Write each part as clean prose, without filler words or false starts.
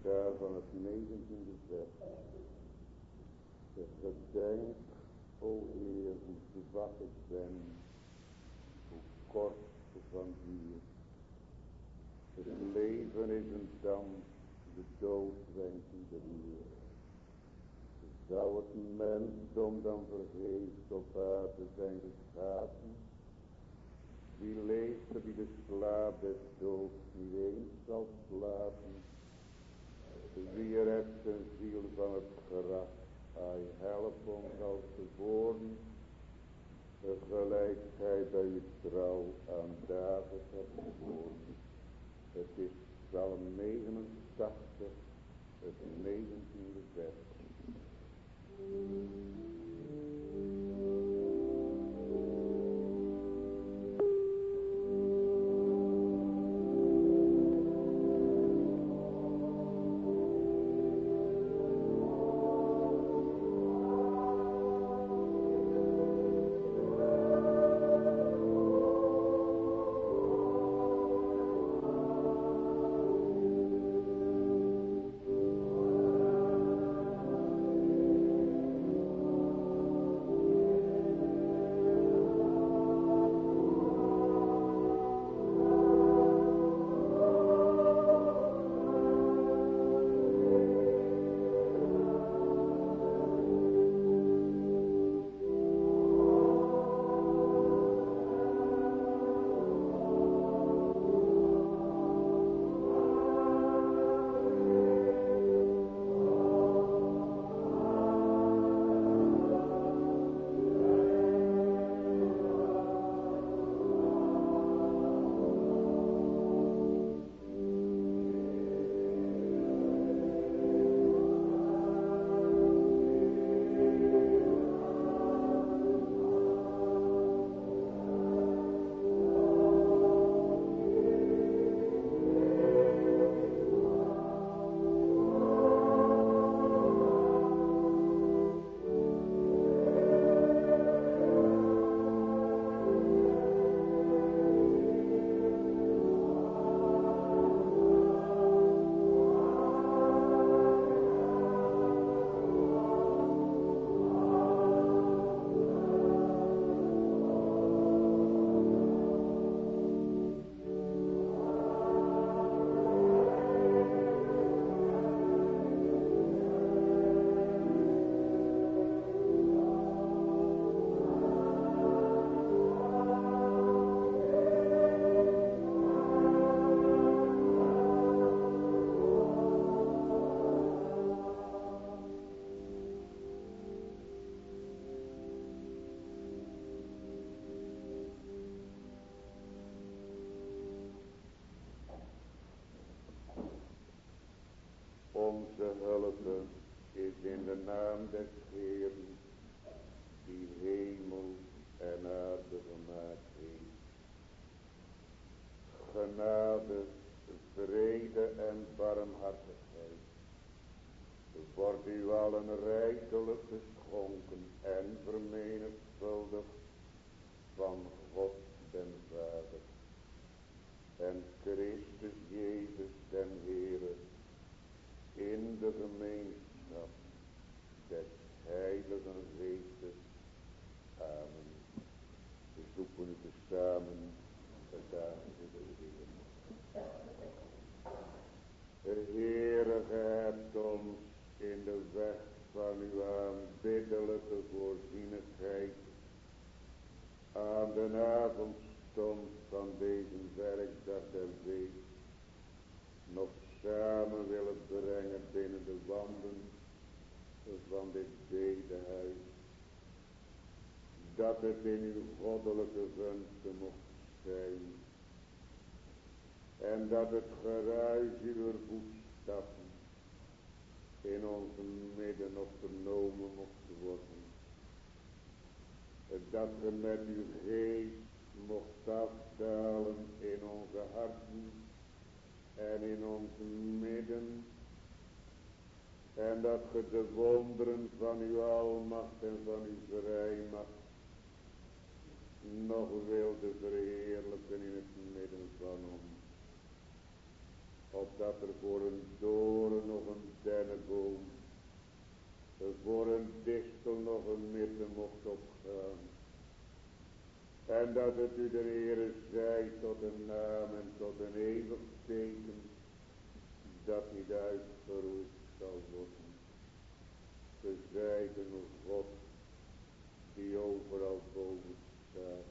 daar van het 19e vers. Gedenk, o Heer, hoe zwak ik ben, hoe kort van duur. Het leven is een dans, de dood wenkt ieder uur. Zou het mensdom dan vergeefs op aarde zijn geschapen? Wie leeft er die de slaap des doods niet eens zal slapen? Wie redt zijn ziel van het graf? Hij helpt ons als tevoren. Gelijk gij bij uw trouw aan David hebt gezworen. Het is Psalm 89, het 19e vers. Onze hulp is in de naam des Heeren, die hemel en aarde gemaakt heeft. Genade, vrede en barmhartigheid wordt u allen rijkelijk geschonken en vermenigvuldigd van God den Vader en Christus Jezus den Heere, in de gemeenschap des Heiligen Geestes. Amen. We zoeken u tezamen het aangezicht des Heeren. Heere, ge hebt ons in de weg van uw aanbiddelijke voorzienigheid aan de avondstond van deze werkdag der week nog samen willen brengen binnen de wanden van dit bedehuis, dat het in uw goddelijke gunsten mocht zijn en dat het geruis uw voetstappen in onze midden nog vernomen mocht worden, dat ge met uw geest mocht afdalen in onze harten en in ons midden, en dat ge de wonderen van uw almacht en van uw vrijmacht nog wilde verheerlijken in het midden van ons, opdat er voor een doren nog dennenboom voor een distel nog een midden mocht opgaan. En dat het u de Heere zij tot een naam en tot een eeuwig teken, dat niet uitgeroeid zal worden. We zeiden een God die overal boven staat.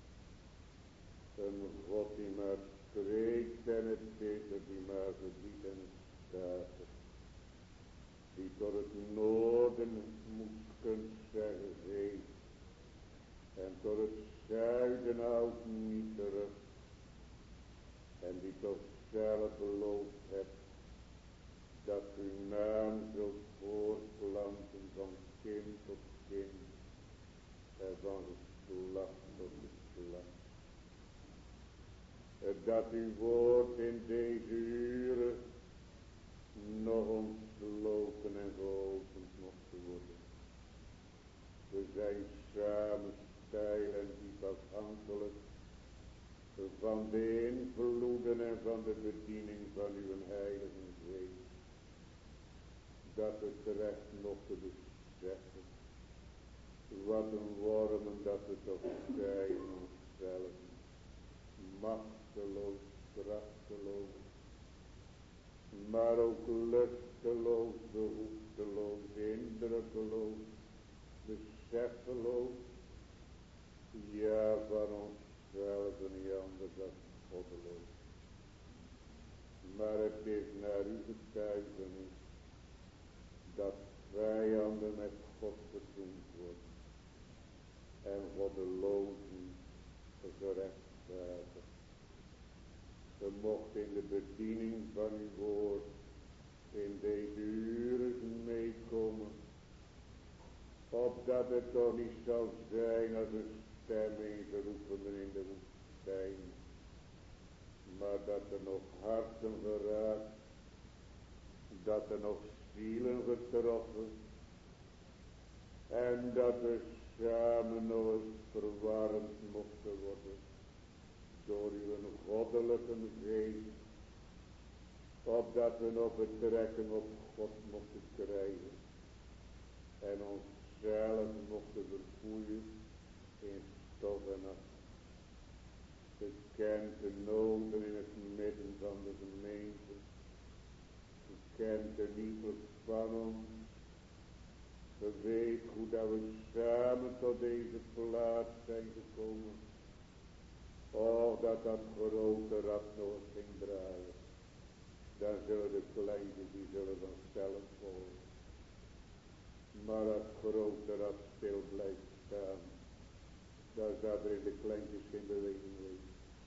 Een God die maar spreekt en het is er, die maar gebiedt en het staat er. Die tot het noorden moet kunnen zeggen geef. En tot het zuiden houdt niet terug. En die toch zelf beloofd hebt dat uw naam zult voortplanten van kind tot kind en van geslacht tot geslacht. Dat uw woord in deze uren nog ontsloten en geopend mocht worden. We zijn samen stijl en diep afhankelijk van de invloeden en van de bediening van uw heilige geest. Dat we terecht mochten beseffen wat een wormen dat we toch zijn onszelf. Machteloos, krachteloos, maar ook lusteloos, behoefteloos, indrukkeloos, beseffeloos, ja van onszelf en niet anders dan goddeloos. Maar het is naar uw getuigenis dat vijanden met God verzoend worden en goddelozen gerechtvaardigd. We mochten in de bediening van uw woord in deze uren meekomen, opdat het toch niet zal zijn als een stem ingeroepenen in de woestijn, maar dat er nog harten geraakt, dat er nog zielen getroffen, en dat we samen nog eens verwarmd mochten worden door uw goddelijke geest, opdat we nog betrekking op God mochten krijgen en onszelf mochten verfoeien in stof en as. Ge kent de noden in het midden van de gemeente, ge kent de liefde van ons, ge weet hoe dat we samen tot deze plaats zijn gekomen. Och, dat grote rad nog eens ging draaien. Dan zullen de kleintjes, die zullen vanzelf volgen. Maar als grote rad stil blijft staan, dan staat er in de kleintjes geen beweging meer.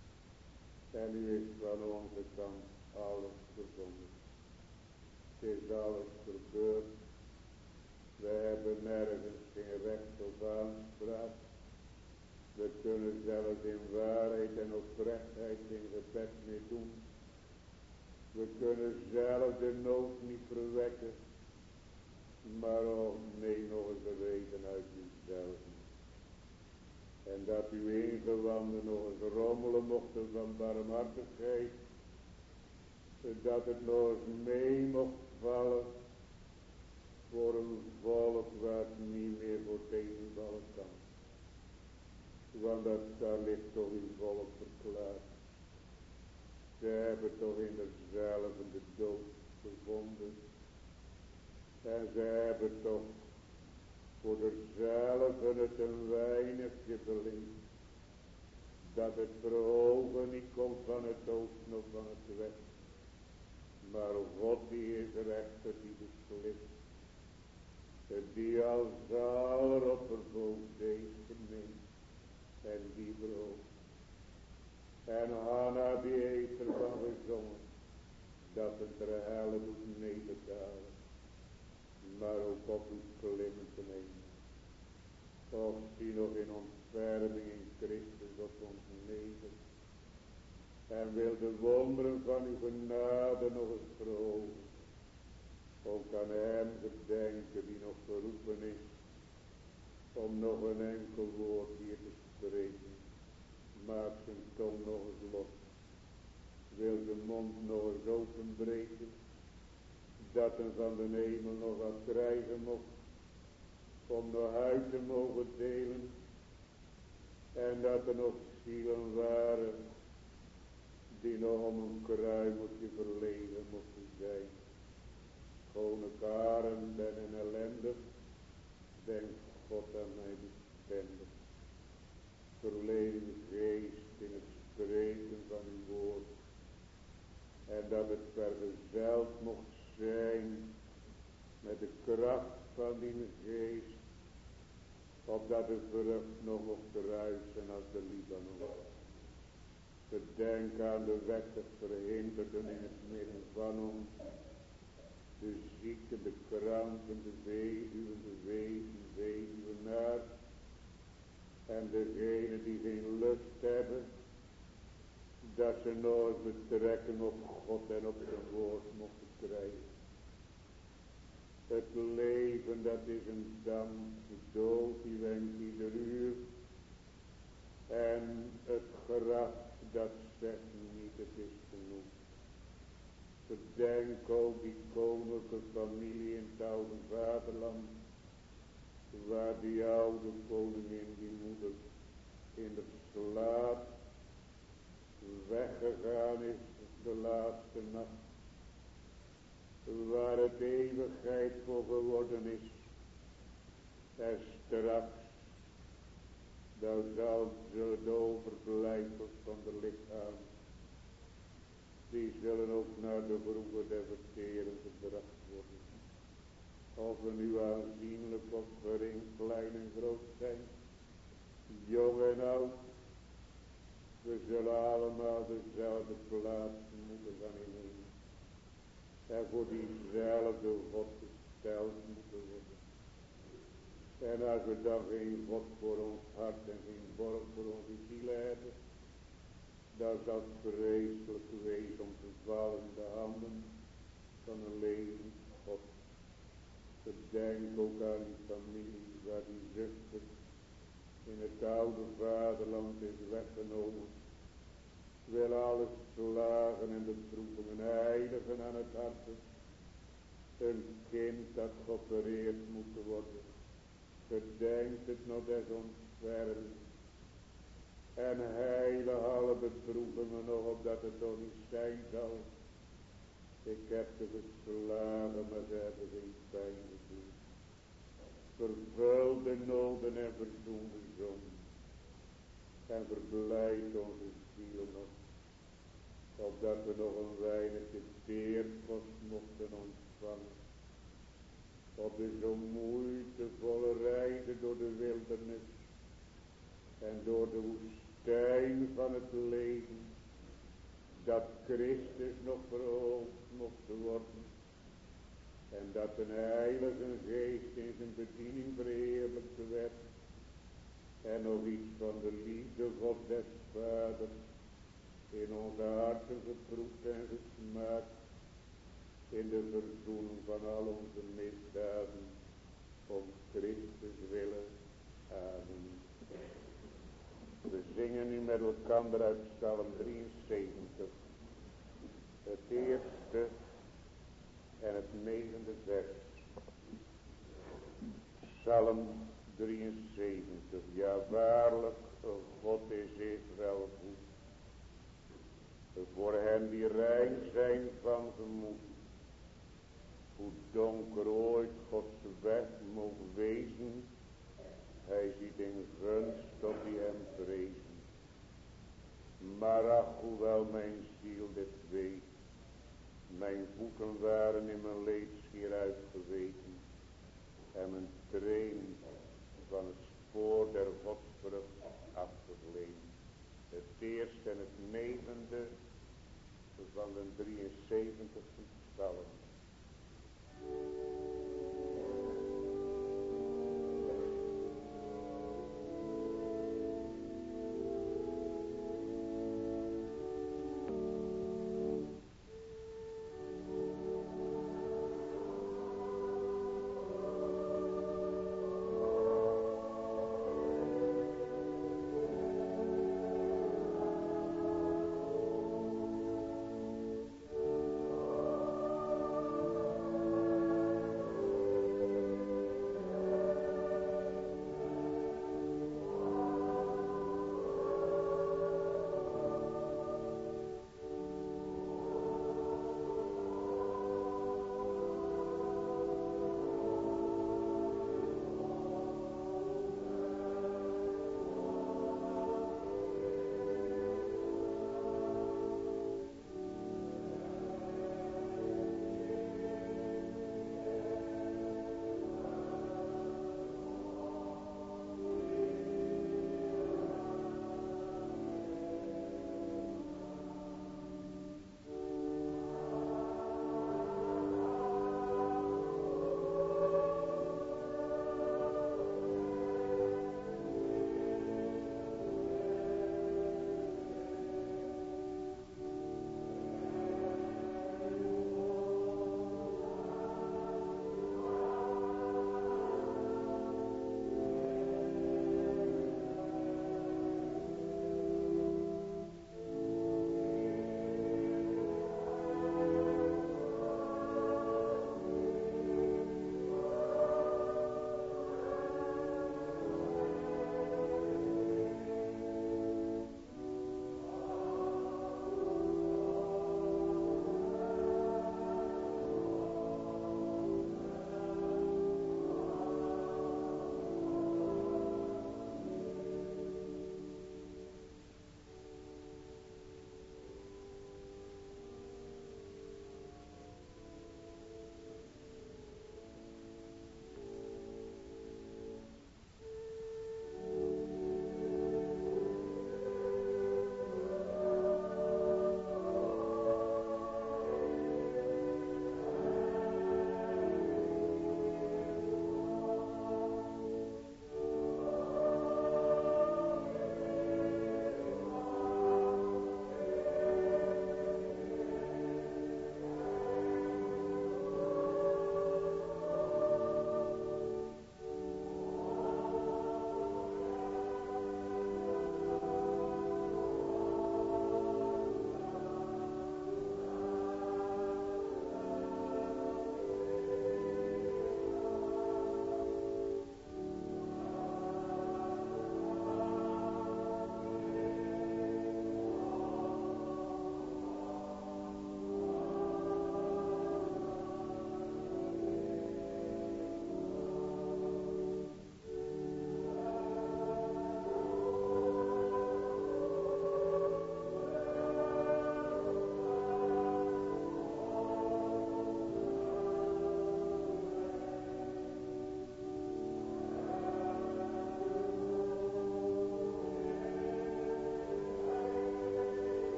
En nu is van onze kant alles verzonden. Het is alles verbeurd. We hebben nergens geen recht op aanspraak. We kunnen zelfs in waarheid en oprechtheid geen gebed meer doen. We kunnen zelf de nood niet verwekken. Maar oh nee, nog eens een reden uit uzelf. En dat uw ingewanden nog eens rommelen mochten van barmhartigheid. Dat het nog eens mee mocht vallen voor een volk waar het niet meer voor tegenvallen kan. Want daar ligt toch uw volk verklaard. Ze hebben toch in dezelfde de dood gevonden. En ze hebben toch voor dezelfde het een weinigje beleefd. Dat het verhogen niet komt van het oosten of van het westen. Maar God die is rechter, die beslist. Die als aller opperhoofd deze verneemt. En die verhoogt. En Hanna die heeft ervan gezongen. Dat het ter helle doet nederdalen. Maar ook op doet klimmen te nemen. Of zie nog in ontferming in Christus op ons neder. En wil de wonderen van uw genade nog eens verhogen. Ook aan hem gedenken die nog geroepen is. Om nog een enkel woord hier te spreken. Maak zijn tong nog eens los. Wil zijn mond nog eens openbreken. dat een van de hemel nog wat krijgen mocht, om nog uit te mogen delen, en dat er nog zielen waren, die nog om een kruimeltje verlegen mochten zijn. Schone karen ben en ellendig, denk God aan mij bestendig. Verleden geest in het spreken van uw woord, en dat het vergezeld mocht zijn met de kracht van die geest, opdat de vrucht nog mocht ruisen als de Libanon. Gedenk aan de wettig verhinderden in het midden van ons, de zieken, de kranken, de weduwenaar, en degenen die geen lust hebben, dat ze nooit betrekking op God en op zijn woord mochten krijgen. Het leven, dat is een damp, de dood die wenkt ieder uur, en het graf, dat zegt niet, het is genoeg. Bedenk ook die koninklijke familie in het oude vaderland, waar die oude koningin, die moeder, in de slaap weggegaan is de laatste nacht, waar het eeuwigheid voor geworden is. En straks, dan zal de overblijfsels van de lichaam, die zullen ook naar de groeven der verteren gebracht worden. Of we nu aanzienlijk of gering, klein en groot zijn, jong en oud, we zullen allemaal dezelfde plaats moeten gaan innemen. En voor diezelfde God gesteld moeten worden. En als we dan geen God voor ons hart en geen borg voor onze zielen hebben, dan zal het vreselijk wezen om te vallen in de handen van een levend God. Gedenk ook aan die familie waar die zuster in het oude vaderland is weggenomen. Wil alles slagen en beproevingen heiligen aan het hart. Een kind dat geopereerd moet worden. Gedenkt het nog des ontfermens. En heilig alle beproevingen nog, opdat het toch niet zijn zal. Ik heb ze geslagen, maar ze hebben geen pijn gedaan. Vervul de noden en verzoen de zonden. En verblijd onze ziel nog, opdat we nog een weinigje beerkost mochten ontvangen. Op de zo moeitevolle rijden door de wildernis en door de woestijn van het leven, dat Christus nog verhoogd mocht worden. En dat een heilige geest in zijn bediening verheerlijkt werd. En nog iets van de liefde God des Vaders in onze harten geproefd en gesmaakt. In de verzoening van al onze misdaden. Om Christus willen. Amen. We zingen nu met elkaar uit Psalm 73. Het eerste en het 9e vers. Psalm 73. Ja, waarlijk, God is Israël goed. Voor hen die rein zijn van gemoed. Hoe donker ooit Gods weg mogen wezen. Hij ziet in gunst tot die hem vrezen. Maar ach, hoewel mijn ziel dit weet. Mijn voeten waren in mijn leedschier uitgeweken. En mijn treen van het spoor der godsvrucht afgebleven. Het eerste en het 9e van de 73e psalm.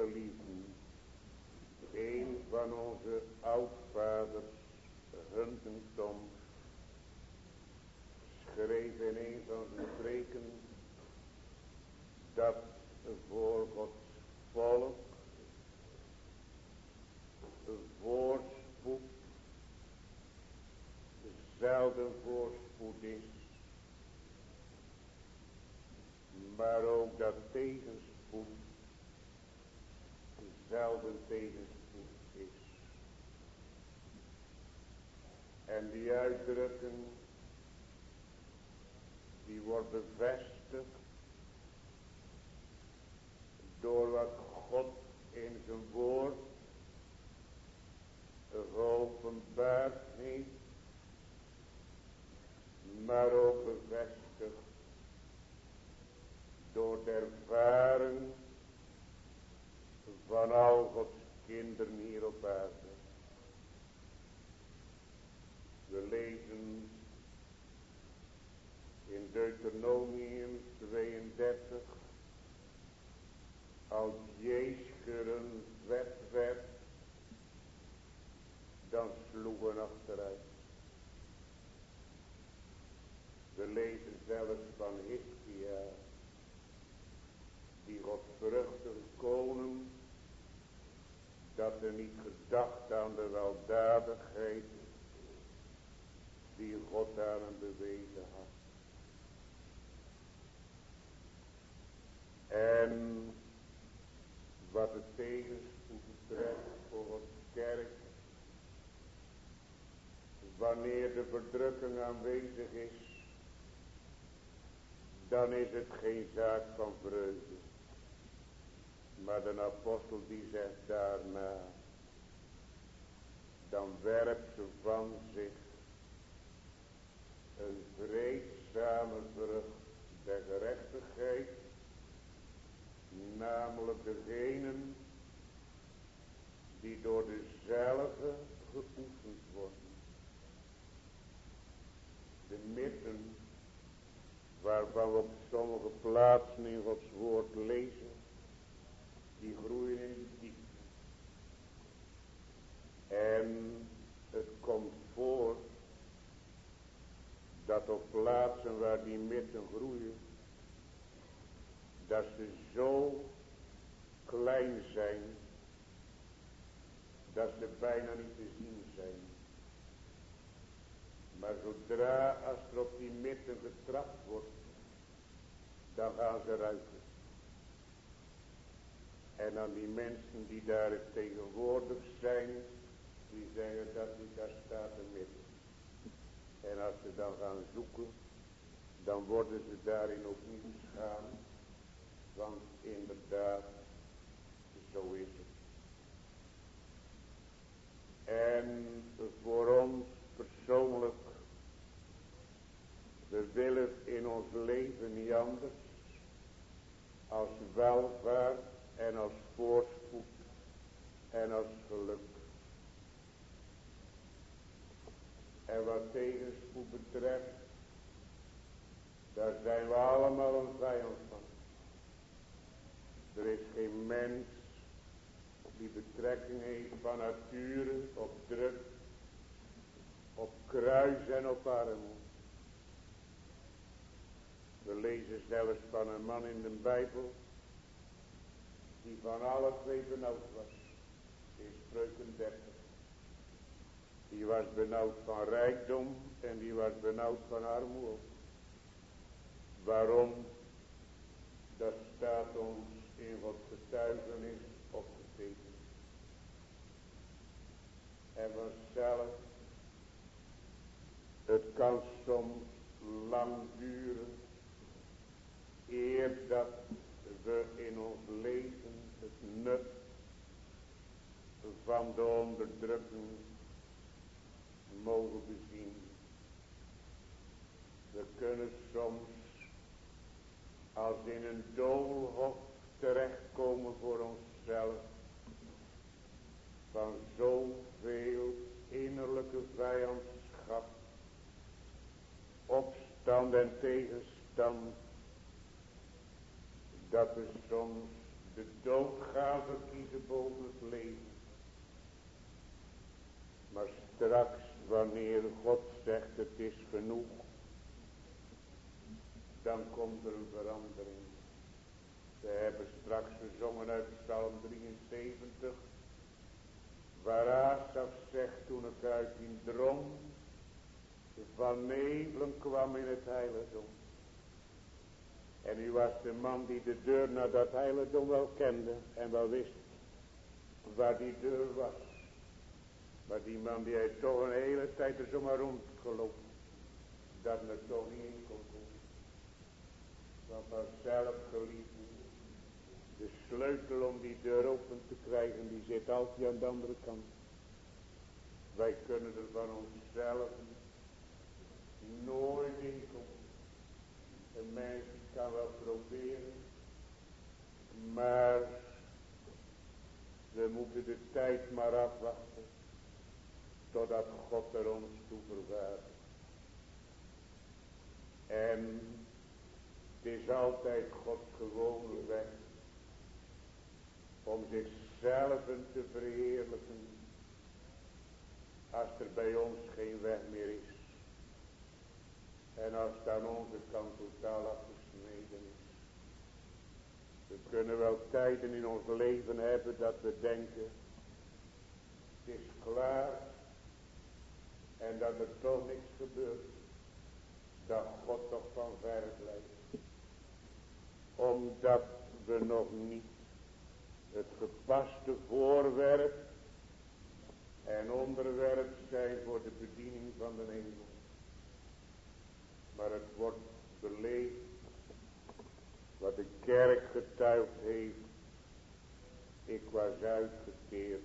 geliefden, een van onze oudvaders, Huntington, schreef in een van zijn preken dat voor Gods volk voorspoed zelden voorspoed is, maar ook dat tegenspoed zelden tegenspoed is. En die uitdrukking die wordt bevestigd door wat God in zijn woord geopenbaard heeft, maar ook bevestigd door de ervaring van al Gods kinderen hier op aarde. We lezen in Deuteronomium 32, als Jescheren wet werd, dan sloegen achteruit. We lezen zelfs van Hiskia, die godvruchtige koning, dat er niet gedacht aan de weldadigheid die God aan hem bewezen had. En wat het tegenspoed betreft voor Gods kerk, wanneer de verdrukking aanwezig is, dan is het geen zaak van vreugde. Maar de apostel die zegt daarna, dan werpt ze van zich een vreedzame vrucht der gerechtigheid, namelijk degenen die door dezelfde geoefend worden. De mitten waarvan we op sommige plaatsen in Gods woord lezen, die groeien in de diepte. En het komt voor dat op plaatsen waar die mitten groeien, dat ze zo klein zijn, dat ze bijna niet te zien zijn. Maar zodra als er op die mitten getrapt wordt, dan gaan ze ruiken. En aan die mensen die daar tegenwoordig zijn, die zeggen dat niet, daar staat een midden. En als ze dan gaan zoeken, dan worden ze daarin ook niet beschaamd. Want inderdaad, zo is het. En voor ons persoonlijk, we willen in ons leven niet anders als welvaart en als voorspoed en als geluk. En wat tegenspoed betreft, daar zijn we allemaal een vijand van. Er is geen mens die betrekking heeft van nature op druk, op kruis en op armoede. We lezen zelfs van een man in de Bijbel die van alle twee benauwd was. In Spreuken 30. Die was benauwd van rijkdom en die was benauwd van armoede. Waarom? Dat staat ons in Gods getuigenis opgetekend. En vanzelf, het kan soms lang duren, eer dat we in ons leven het nut van de onderdrukking mogen bezien. We kunnen soms als in een doolhof terechtkomen voor onszelf van zoveel innerlijke vijandschap, opstand en tegenstand, dat we soms de dood gaan verkiezen boven het leven. Maar straks, wanneer God zegt het is genoeg, dan komt er een verandering. We hebben straks gezongen uit Psalm 73, waar Asaf zegt, toen ik uit die droom van nevelen kwam in het heiligdom. En u was de man die de deur naar dat heiligdom wel kende en wel wist waar die deur was. Maar die man die heeft toch een hele tijd er zomaar rondgelopen, dat men er toch niet in kon komen. Want vanzelf, geliefde, de sleutel om die deur open te krijgen, die zit altijd aan de andere kant. Wij kunnen er van onszelf nooit in komen. Een mens die kan wel proberen, maar we moeten de tijd maar afwachten totdat God er ons toe verwaardigt. En het is altijd Gods gewone weg om zichzelf te verheerlijken als er bij ons geen weg meer is. En als het aan onze kant totaal afgesneden is. We kunnen wel tijden in ons leven hebben dat we denken, het is klaar en dat er toch niks gebeurt. Dat God toch van ver blijft. Omdat we nog niet het gepaste voorwerp en onderwerp zijn voor de bediening van de hemel. Maar het wordt beleefd wat de kerk getuigd heeft. Ik was uitgekeerd,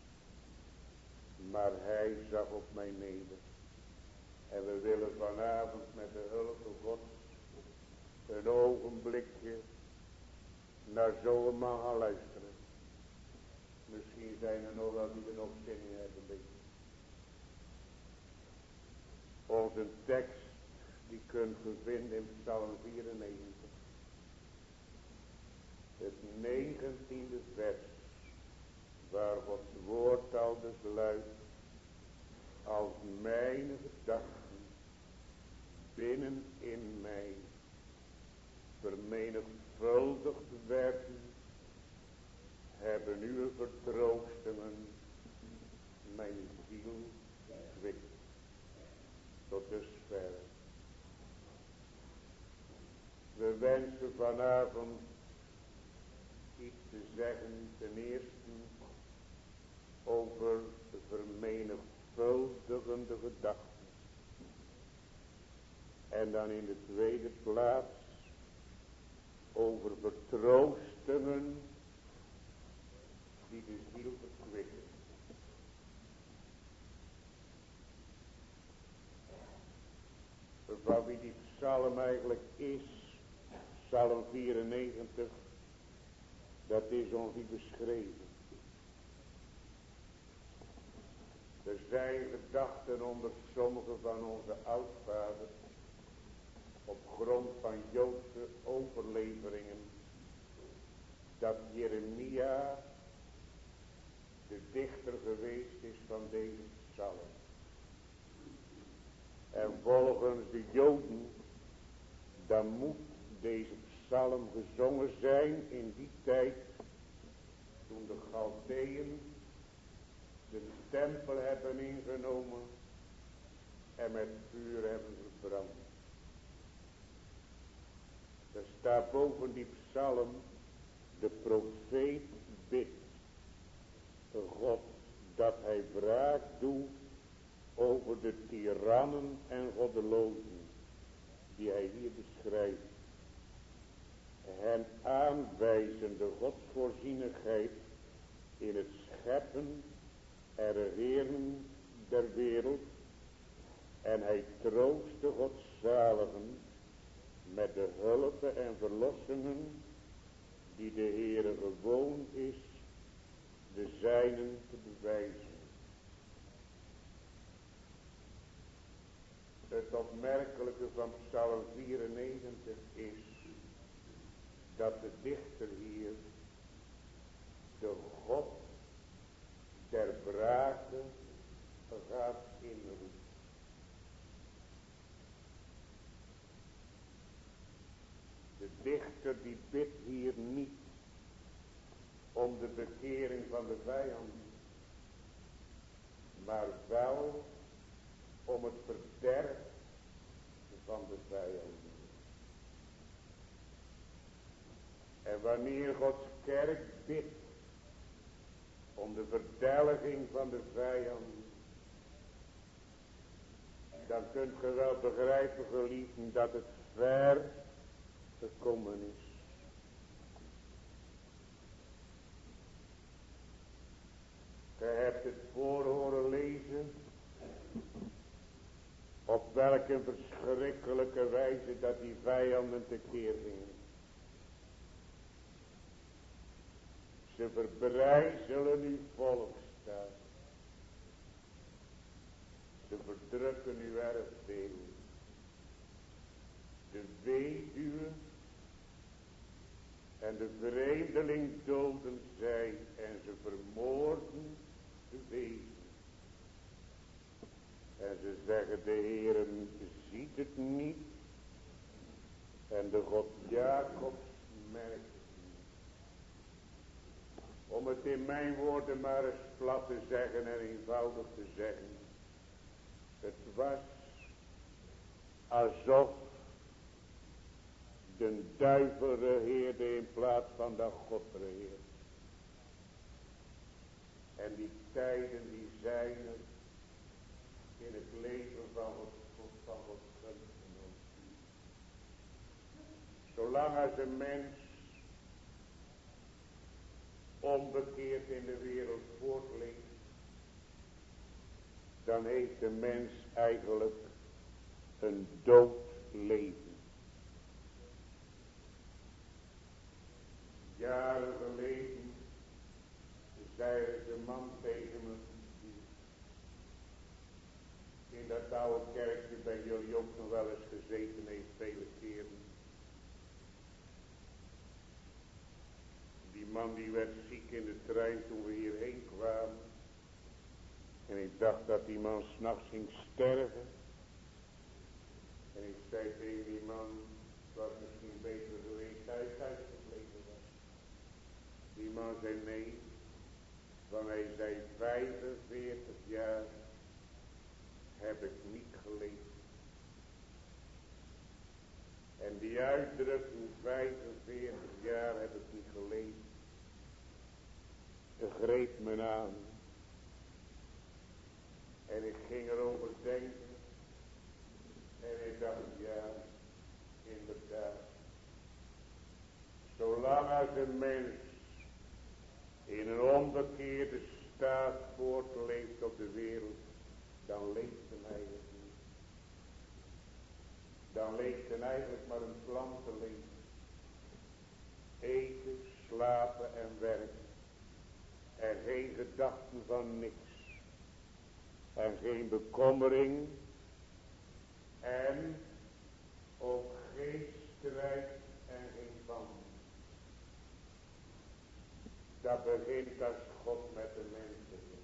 maar hij zag op mij neder. En we willen vanavond met de hulp van God een ogenblikje naar zo'n man gaan luisteren. Misschien zijn er nog wel die er nog zin in hebben. Beetje. Onze tekst die kunt u vinden in Psalm 94. Het 19e vers. Waar Gods woord al dus luidt. Als mijn gedachten binnen in mij vermenigvuldigd werden, hebben uw vertroostingen mijn ziel verkwikt. Tot dusver. We wensen vanavond iets te zeggen, ten eerste over de vermenigvuldigende gedachten. En dan in de tweede plaats over vertroostingen die de ziel verkwikken. Van wie die psalm eigenlijk is, psalm 94, dat is ons niet beschreven. Er zijn gedachten onder sommige van onze oudvaders op grond van Joodse overleveringen dat Jeremia de dichter geweest is van deze psalm. En volgens de Joden, dan moet deze psalm gezongen zijn in die tijd toen de Chaldeeën de tempel hebben ingenomen en met vuur hebben verbrand. Er staat boven die psalm, de profeet bidt God dat hij wraak doet over de tirannen en goddelozen die hij hier beschrijft. Hen aanwijzende godsvoorzienigheid in het scheppen en regeren der wereld. En hij troostte godzaligen met de hulpen en verlossingen die de Heere gewoon is de zijnen te bewijzen. Het opmerkelijke van Psalm 94 is dat de dichter hier de God der brake gaat inroepen. De dichter die bidt hier niet om de bekering van de vijand, maar wel om het verderf van de vijand. En wanneer Gods kerk bidt om de verdelging van de vijand, dan kunt ge wel begrijpen, geliefden, dat het ver gekomen is. Ge hebt het voor horen lezen, op welke verschrikkelijke wijze dat die vijanden tekeer gingen. Ze verbrijzelen uw volksstaat. Ze verdrukken uw erfdeel. De weduwe en de vreemdeling doden zij en ze vermoorden de wezen. En ze zeggen, de Heere ziet het niet en de God Jacobs merkt het niet. Om het in mijn woorden maar eens plat te zeggen en eenvoudig te zeggen. Het was alsof de duivel regeerde in plaats van dat God regeerde. En die tijden die zijn er in het leven van Gods gunstgenoot. Zolang als een mens onbekeerd in de wereld voortleeft, dan heeft de mens eigenlijk een dood leven. Jaren geleden zei de man tegen me, in dat oude kerkje bij jullie ook nog wel eens gezeten heeft, vele keren. Die man die werd ziek in de trein toen we hierheen kwamen. En ik dacht dat die man 's nachts ging sterven. En ik zei tegen die man, het was misschien beter geweest thuis gebleven was. Die man zei nee, want hij zei 45 jaar heb ik niet geleefd. En die uitdrukking 45 jaar heb ik niet geleefd, greep me aan. En ik ging erover denken. En ik dacht, ja, inderdaad. Zolang als een mens in een onbekeerde staat voortleeft op de wereld, dan leeft hem eigenlijk niet. Dan leeft hem eigenlijk maar een plantenleven. Eten, slapen en werken. En geen gedachten van niks. En geen bekommering. En ook geen strijd en geen band. Dat begint als God met de mensen begint.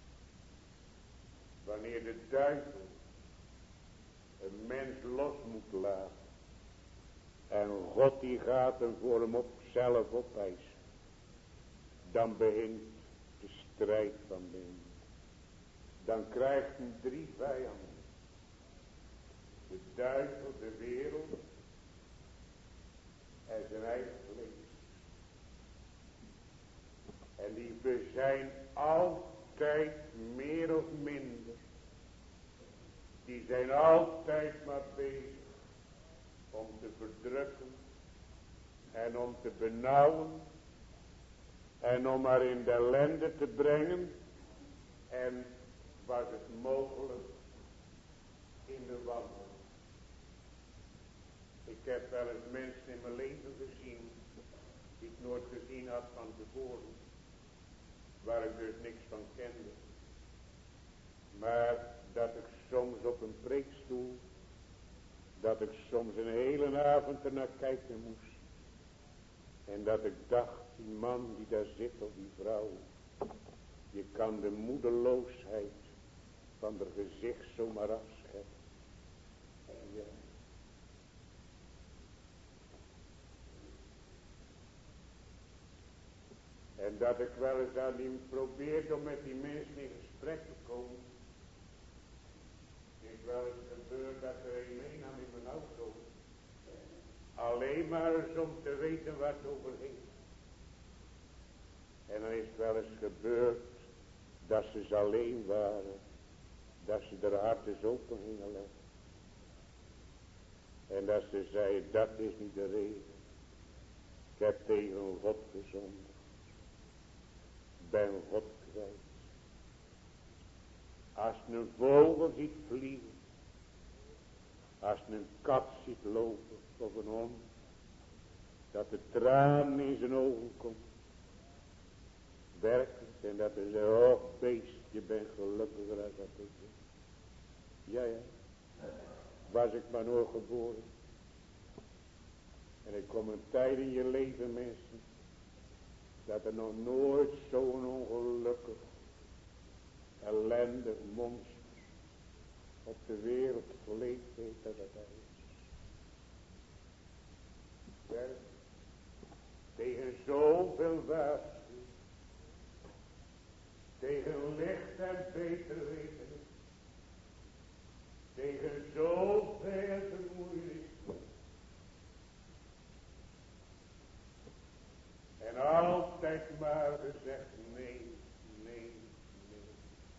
Wanneer de duivel een mens los moet laten. En God die gaat hem voor hem op zelf opeisen. Dan begint de strijd van binnen. Dan krijgt hij 3 vijanden. De duivel, de wereld en zijn eigen vlees. En die zijn altijd meer of minder. Die zijn altijd maar bezig om te verdrukken en om te benauwen en om maar in de ellende te brengen. En was het mogelijk in de wanhoop. Ik heb wel eens mensen in mijn leven gezien die ik nooit gezien had van tevoren, waar ik dus niks van kende. Maar dat ik soms op een preekstoel, dat ik soms een hele avond ernaar kijken moest. En dat ik dacht, die man die daar zit of die vrouw. Je kan de moedeloosheid van haar gezicht zomaar afscheppen. Ja. En dat ik wel eens aan die probeerde om met die mensen in gesprek te komen. Het is wel eens gebeurd dat er een meenam in mijn auto. Alleen maar eens om te weten waar het over ging. En dan is het wel eens gebeurd dat ze alleen waren. Dat ze haar hart eens open gingen leggen. En dat ze zei, dat is niet de reden. Ik heb tegen God gezondigd. Ben God kwijt. Als een vogel ziet vliegen. Als een kat ziet lopen of een hond. Dat de traan in zijn ogen komt. Werkelijk. En dat hij zegt, oh beest, je bent gelukkiger als dat ik ben. Ja, ja. Was ik maar nooit geboren. En er komt een tijd in je leven, mensen. Dat er nog nooit zo'n ongelukkig, ellendig monster op de wereld geleefd heeft als dat hij is. Werk. Tegen zoveel waarschuwing. Tegen licht en beter weten. Tegen zoveel vermoeienis. En altijd maar gezegd nee, nee, nee.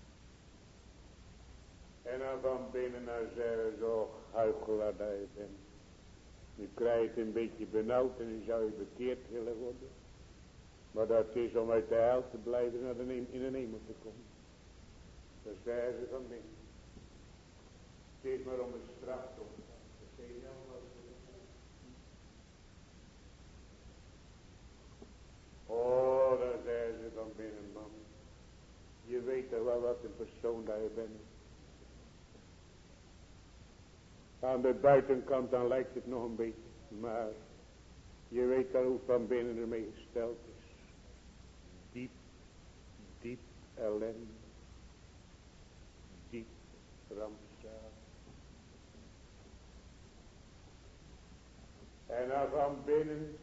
En dan van binnen naar zeggen zo huichelaar dat je bent. Nu krijg je het een beetje benauwd en nu zou je bekeerd willen worden. Maar dat is om uit de hel te blijven naar in de hemel te komen. Dat zeggen ze van binnen. Het is maar om een straf te ontvangen. Dat zeg je nou wat ze zeggen. Oh, dat zeggen ze van binnen, man. Je weet toch wel wat een persoon dat je bent. Aan de buitenkant dan lijkt het nog een beetje. Maar je weet al hoe van binnen ermee gesteld is. Diep, diep ellende. Diep rampzalig. En dan van binnen.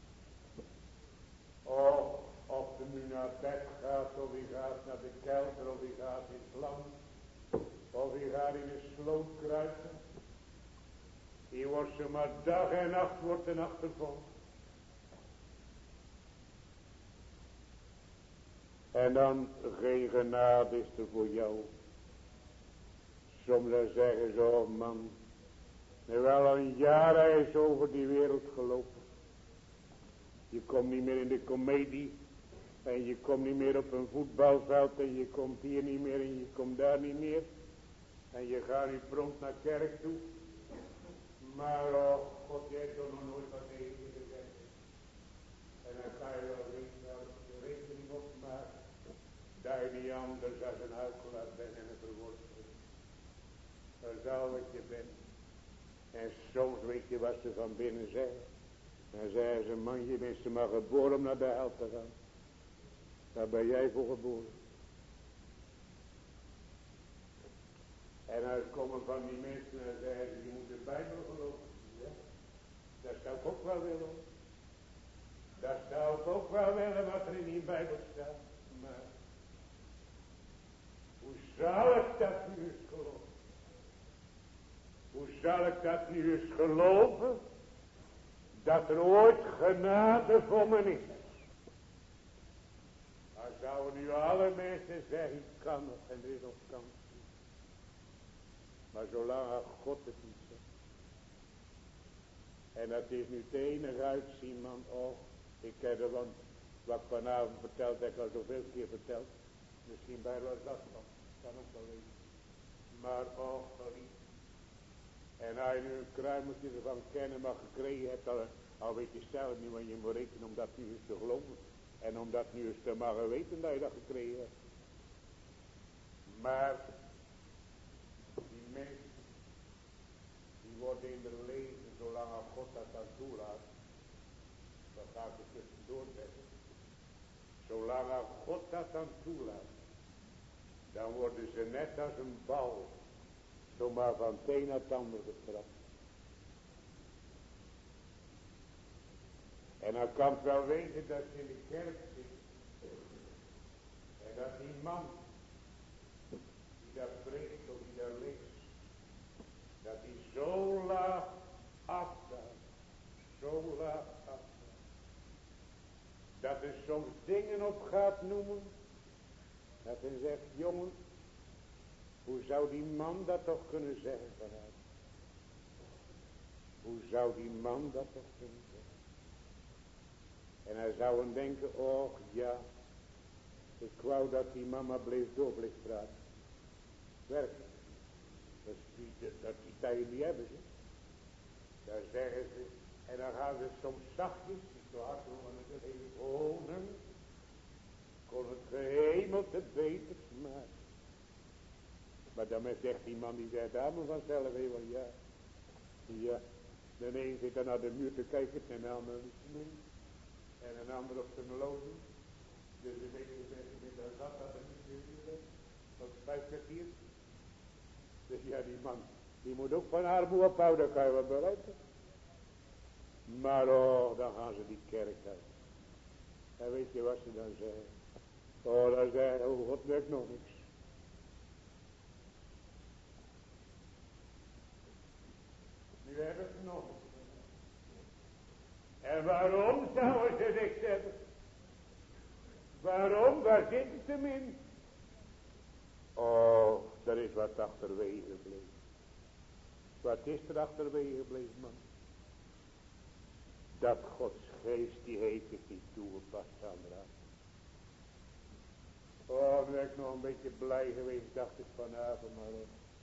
Of hij nu naar bed gaat, of hij gaat naar de kelder, of hij gaat in het land. Of hij gaat in een sloot kruipen. Hier wordt ze maar dag en nacht wordt een achtervolgd. En dan geen genade is er voor jou. Soms dan zeggen ze, oh man, wel een jaar hij is over die wereld gelopen. Je komt niet meer in de komedie. En je komt niet meer op een voetbalveld. En je komt hier niet meer en je komt daar niet meer. En je gaat nu prompt naar kerk toe. Maar oh, God, jij hebt toch nog nooit wat tegen gezegd. En dan kan je wel de rekening opmaken. Dat je niet anders als een huichelaar bent en een verworsteling. Dat is al wat je bent. En soms weet je wat ze van binnen zeggen. Dan zeggen ze, man, je bent ze maar geboren om naar de hel te gaan. Daar ben jij voor geboren. En dan komen van die mensen en zeggen ze, je moet de Bijbel geloven. Ja, dat zou ik ook wel willen. Dat zou ik ook wel willen wat er in die Bijbel staat. Maar hoe zal ik dat nu eens geloven? Hoe zal ik dat nu eens geloven? Dat er ooit genade voor me is. Dan zouden nu alle mensen zeggen, ik kan nog en er is nog kans. Maar zolang God het niet zegt. En dat is nu het enige uitzien, man. Oh, ik heb er wat ik vanavond verteld heb, ik al zoveel keer verteld. Misschien bij wel dat van. Kan ook wel weten. Maar oh, geliefd. En als je nu een kruimeltje ervan kennen mag gekregen hebt, al weet je zelf niet wat je moet rekenen om dat nu eens te geloven. En om dat nu eens te mogen weten dat je dat gekregen hebt. Maar die mensen, die worden in het leven, zolang God dat dan toelaat. Dat gaat er tussendoor zeggen. Zolang God dat dan toelaat, dan worden ze net als een bal, zomaar van het een naar het ander getrapt. En dan kan het wel weten dat je in de kerk zit. En dat die man, die daar preekt of die daar leest, dat hij zo laag afdaalt. Zo laag afdaalt. Dat er soms dingen op gaat noemen. Dat hij zegt, jongen, hoe zou die man dat toch kunnen zeggen vanuit? Hoe zou die man dat toch kunnen zeggen? En hij zou hem denken, och ja, ik wou dat die mama bleef praten. Werkelijk. Dat die tijden die hebben ze. Daar zeggen ze, en dan gaan ze soms zachtjes, niet zo hard van het telefonen, kon het gehemelte beter maken. Maar dan zegt die man, die zegt daar maar vanzelf even, ja. Ja, de een zit dan naar de muur te kijken en de ander en een ander op zijn lozen. Dus de ene zegt, ik ben daar zat, dat er niet meer tot 5 kwartier. Dus ja, die man, die moet ook van armoede ophouden, dat kan je wel bereiken. Maar oh, dan gaan ze die kerk uit. En weet je wat ze dan zeggen? Oh, dan zeggen, oh, God werkt nog niks. Nu hebben ze nog niks. En waarom zouden ze niks hebben? Waarom? Waar zit het hem in? Oh, er is wat achterwege gebleven. Wat is er achterwege gebleven, man? Dat Gods geest die heeft zich niet toegepast aan de raad. Oh, dan ben ik nog een beetje blij geweest, dacht ik vanavond, maar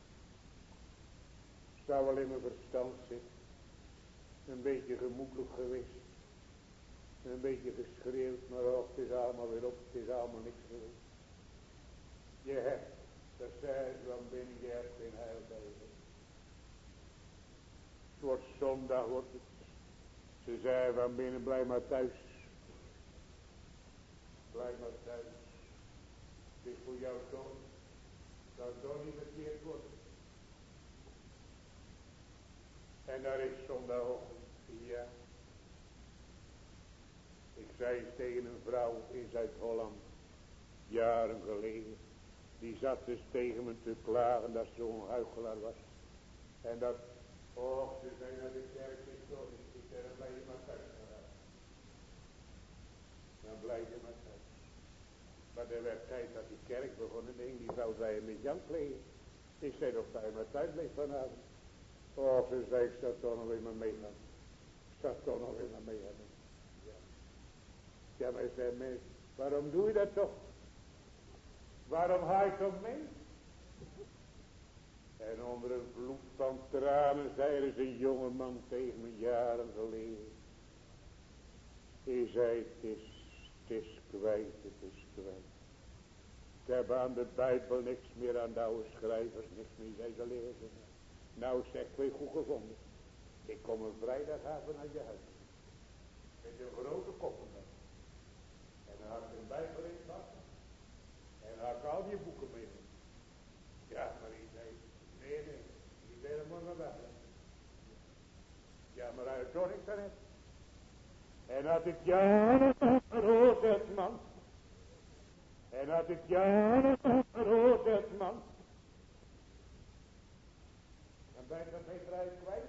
zou wel in mijn verstand zitten. Een beetje gemoedelijk geweest. Een beetje geschreeuwd, maar het is allemaal weer op, het is allemaal niks geweest. Je hebt, dat zei ze van binnen, je hebt geen heil bij je. Het wordt zondag, wordt het. Ze zei van binnen, blijf maar thuis. Blijf maar thuis. Het is voor jou toch, dat toch niet verkeerd wordt. En daar is zondagochtend, ja. Ik zei eens tegen een vrouw in Zuid-Holland, jaren geleden. Die zat dus tegen me te klagen dat zo'n huichelaar was. En dat, oh, ze zei naar de kerk is toch niet. Ik zei, dan blijf je maar thuis. Dan blijf je maar thuis. Maar er werd tijd dat die kerk begon en die vrouw zei met Jan plegen. Ik zei nog dat je maar thuis bleef vanavond. Oh, ze zei, ik zou toch nog weer maar meegaan. Ik zou toch nog weer maar meegaan. Ja. Ja, maar zei mensen, waarom doe je dat toch? Waarom ga je toch mee? En onder een vloed van tranen zei er een jongeman tegen me jaren geleden. Hij zei, het is kwijt, het is kwijt. Ik heb aan de Bijbel niks meer, aan de oude schrijvers niks meer, zei ze lezen. Nou zeg, ik weet goed gevonden. Ik kom een vrijdagavond naar je huis. Met een grote koppenbak. En dan had ik een Bijbel in vast. En dan had ik al die boeken mee. Ja, maar hij zei, nee, die willen we maar weg. Ja, maar hij heeft toch niks aan het. En had ik jaren veroordeeld, man. En had ik jaren veroordeeld, man. Dan ben je dat mee vrij kwijt.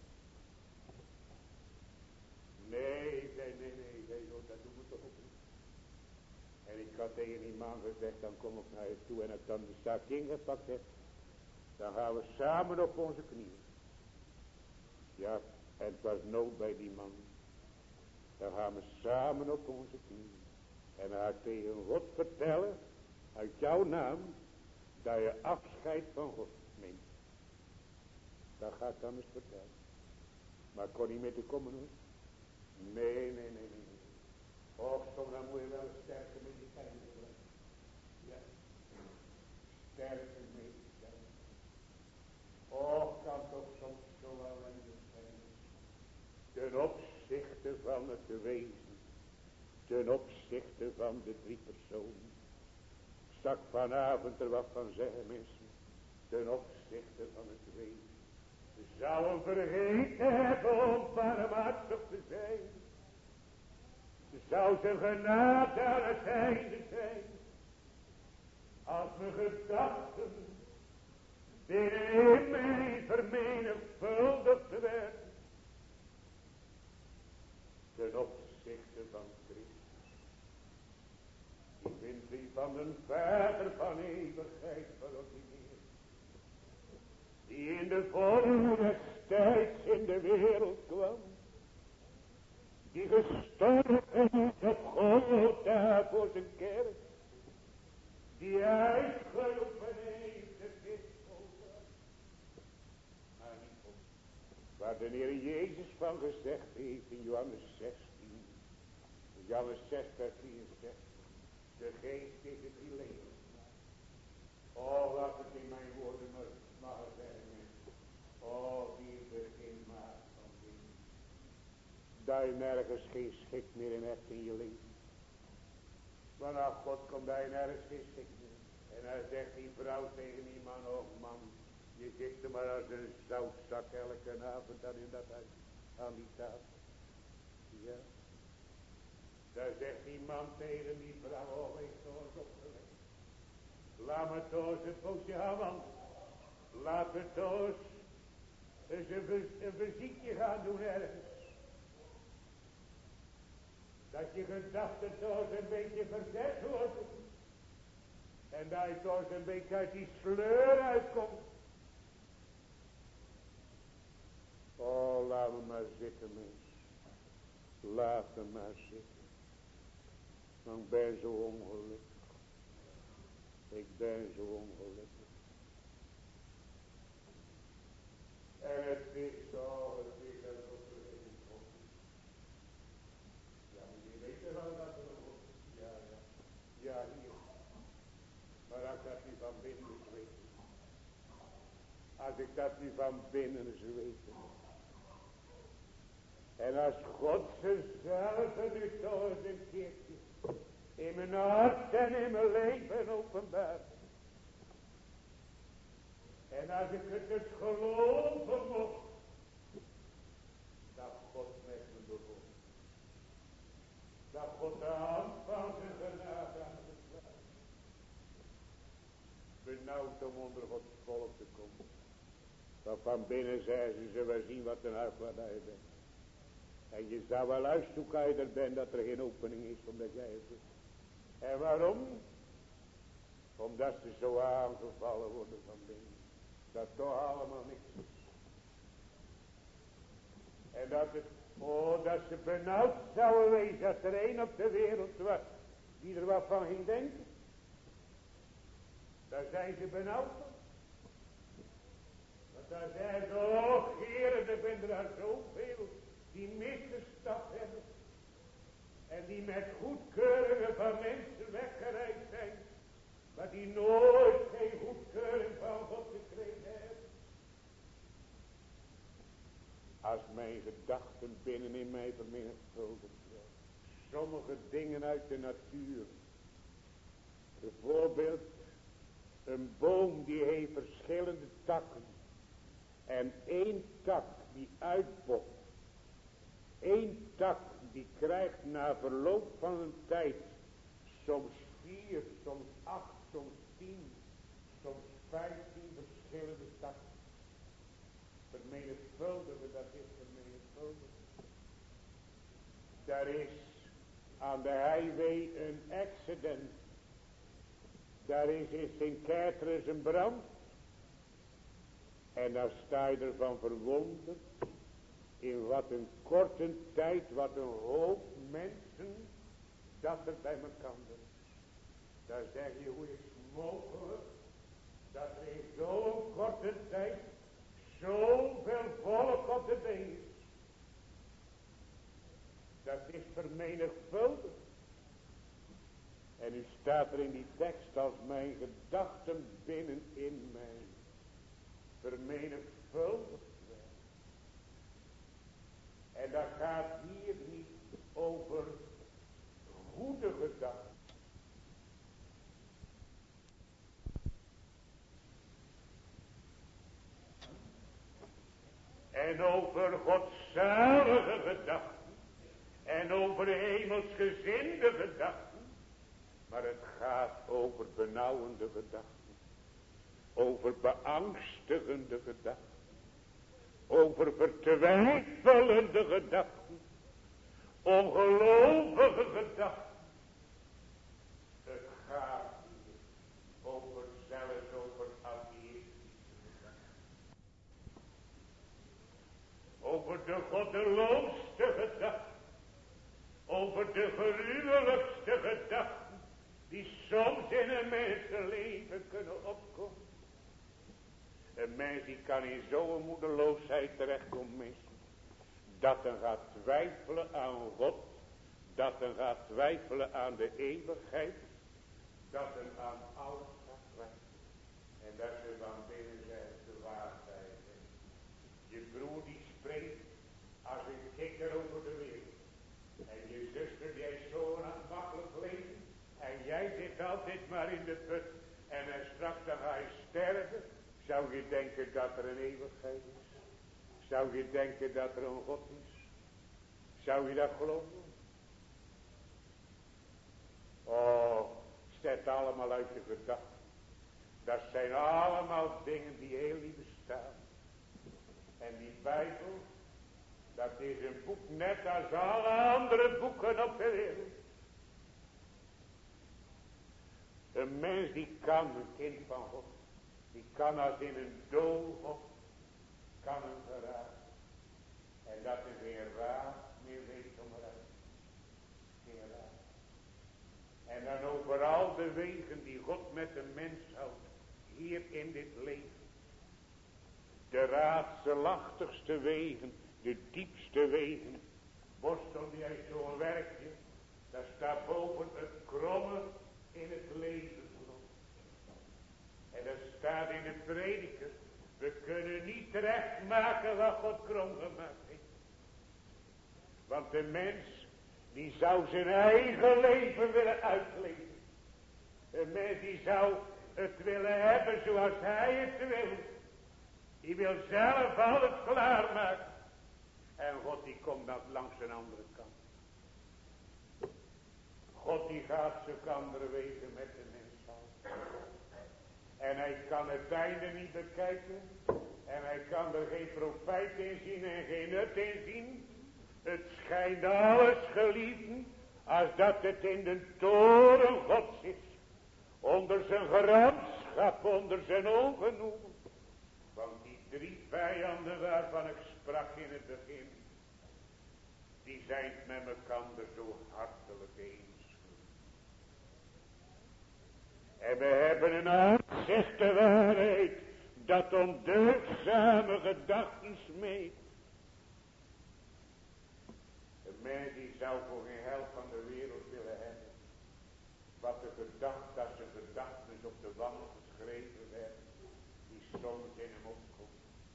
Nee, ik zei, nee, joh, dat doen we toch ook niet. En ik had tegen die man gezegd, dan kom ik naar je toe en ik dan de zaak ingepakt heb. Dan gaan we samen op onze knieën. Ja, en het was nood bij die man. Dan gaan we samen op onze knieën. En dan ga ik tegen God vertellen, uit jouw naam, dat je afscheid van God neemt. Dat ga ik dan eens vertellen. Maar ik kon niet meer te komen hoor. Nee. Och, soms dan moet je wel een sterke medicijn gebruiken. Ja. Sterke medicijn. Och, kan toch soms zo ellendig zijn. Ten opzichte van het wezen. ten opzichte van de drie personen. Zal ik vanavond er wat van zeggen, mensen, ten opzichte van het wezen. Ze zouden vergeten hebben om barmhartig te zijn. Ze zou zijn genade aan het einde zijn. Als mijn gedachten binnenin mij vermenigvuldigd werden. Ten opzichte van Christus. Ik vind die van den Vader van eeuwigheid verordineerd. Die in de volle destijds in de wereld kwam. Die gestorven is op Golgotha voor zijn kerk. Die uitgeroepen heeft de bisschop. Maar niet op. Waar de Heer Jezus van gezegd heeft in Johannes 16. Johannes 6 vers 63. De geest is het die leven. Oh, laat het in mijn woorden maar zeggen. Oh, wie is er geen maat van binnen. Dat je nergens geen schik meer in hebt in je leven. Vanaf God komt hij nergens geen schik meer. En hij zegt die vrouw tegen die man, oh man, je zit er maar als een zoutzak elke avond dan in dat huis, aan die tafel. Ja. Daar zegt die man tegen die vrouw, oh wees toch eens opgelegd. Laat me toch eens een poosje gaan wandelen. Laat me toch eens een visitje gaan doen ergens. Dat je gedachten toch eens een beetje verzet worden. En dat je toch eens een beetje uit die sleur uitkomt. Oh, laat me maar zitten, mens. Laat me maar zitten. Want ik ben zo ongelukkig. Ik ben zo ongelukkig. En het is zo, het is er ook vergeten. Ja, moet je weten wel dat er nog wordt. Ja, ja. Ja, hier. Maar als ik dat nu van binnen eens weten. Als ik dat nu van binnen eens weten. En als God zichzelf nu toch eens een keertje in mijn hart en in mijn leven openbaart. En als ik het dus geloven mocht, dat God met me begon. Dat God de hand van zijn genade aan me slaat. Benauwd om onder Gods volk te komen. Want van binnen zei ze, zullen we zien wat een uitwaardij bent. En je zou wel uitzoeken als je er bent dat er geen opening is omdat jij er zit. En waarom? Omdat ze zo aangevallen worden van binnen. Dat toch allemaal niks is. En dat het, dat ze benauwd zouden wezen dat er een op de wereld was die er wat van ging denken. Daar zijn ze benauwd van. Want daar zijn ze, oh heren, er zijn er zoveel die misgestapt hebben. En die met goedkeuringen van mensen weggereisd zijn. Maar die nooit geen goedkeuring van God gekregen hebben. Als mijn gedachten binnenin mij vermenigvuldigd worden. Sommige dingen uit de natuur. Bijvoorbeeld een boom die heeft verschillende takken. En één tak die uitbokt. Eén tak die krijgt na verloop van een tijd soms 4, soms 8, soms 10, soms 15 verschillende takken. Vermenigvuldigen, dat is vermenigvuldigen. Daar is aan de highway een accident. Daar is in Sint-Catherines een brand. En daar sta je ervan verwonderd. In wat een korte tijd, wat een hoop mensen, dat er bij elkaar is. Daar zeg je, hoe is het mogelijk, dat er in zo'n korte tijd, zoveel volk op de been is. Dat is vermenigvuldigd. En nu staat er in die tekst, als mijn gedachten binnenin mij vermenigvuldigd. En dat gaat hier niet over En over Gods zalige gedachten. En over de hemelsgezinde gedachten. Maar het gaat over benauwende gedachten. Over beangstigende gedachten. Over vertwijfelende gedachten. Ongelovige gedachten. Het gaat over zelfs over atheïstische gedachten. Over de goddeloosste gedachten. Over de gruwelijkste gedachten. Die soms in een mensenleven kunnen opkomen. Een mens die kan in zo'n moedeloosheid terechtkomen, mensen. Dat men gaat twijfelen aan God. Dat men gaat twijfelen aan de eeuwigheid. Dat men aan alles gaat twijfelen. En dat ze van binnen zegt de waarheid. Je broer die spreekt als een kikker over de wereld. En je zuster die heeft zo'n makkelijk leven. En jij zit altijd maar in de put. En straks dan ga je sterven. Zou je denken dat er een eeuwigheid is? Zou je denken dat er een God is? Zou je dat geloven? Oh, zet allemaal uit je gedachten. Dat zijn allemaal dingen die heel niet bestaan. En die Bijbel, dat is een boek net als alle andere boeken op de wereld. Een mens die kan, een kind van God, die kan als in een doolhof, kan hem geraken. En dat er geen raad meer weet om eruit. Geen raad. En dan over al de wegen die God met de mens houdt, hier in dit leven. De raadselachtigste wegen, de diepste wegen. Borstel jij zo'n werkje, daar staat boven het kromme in het leven. En dat staat in de prediker. We kunnen niet terecht maken wat God krom gemaakt heeft. Want de mens, die zou zijn eigen leven willen uitleven. Een mens die zou het willen hebben zoals hij het wil. Die wil zelf alles klaarmaken. En God die komt dan langs een andere kant. God die gaat zijn andere wegen met de mens aan. En hij kan het einde niet bekijken. En hij kan er geen profijt in zien en geen nut in zien. Het schijnt alles geliefden, als dat het in de toren Gods is. Onder zijn gramschap, onder zijn ongenoegen. Want die drie vijanden waarvan ik sprak in het begin, die zijn het met elkaar zo hartelijk eens. En we hebben een aanzichte waarheid, dat ondeugdzame gedachten smeekt. Een mens die zou voor geen helft van de wereld willen hebben. Wat de gedachte, dat zijn gedachten op de wand geschreven werden, die soms in hem opkomt.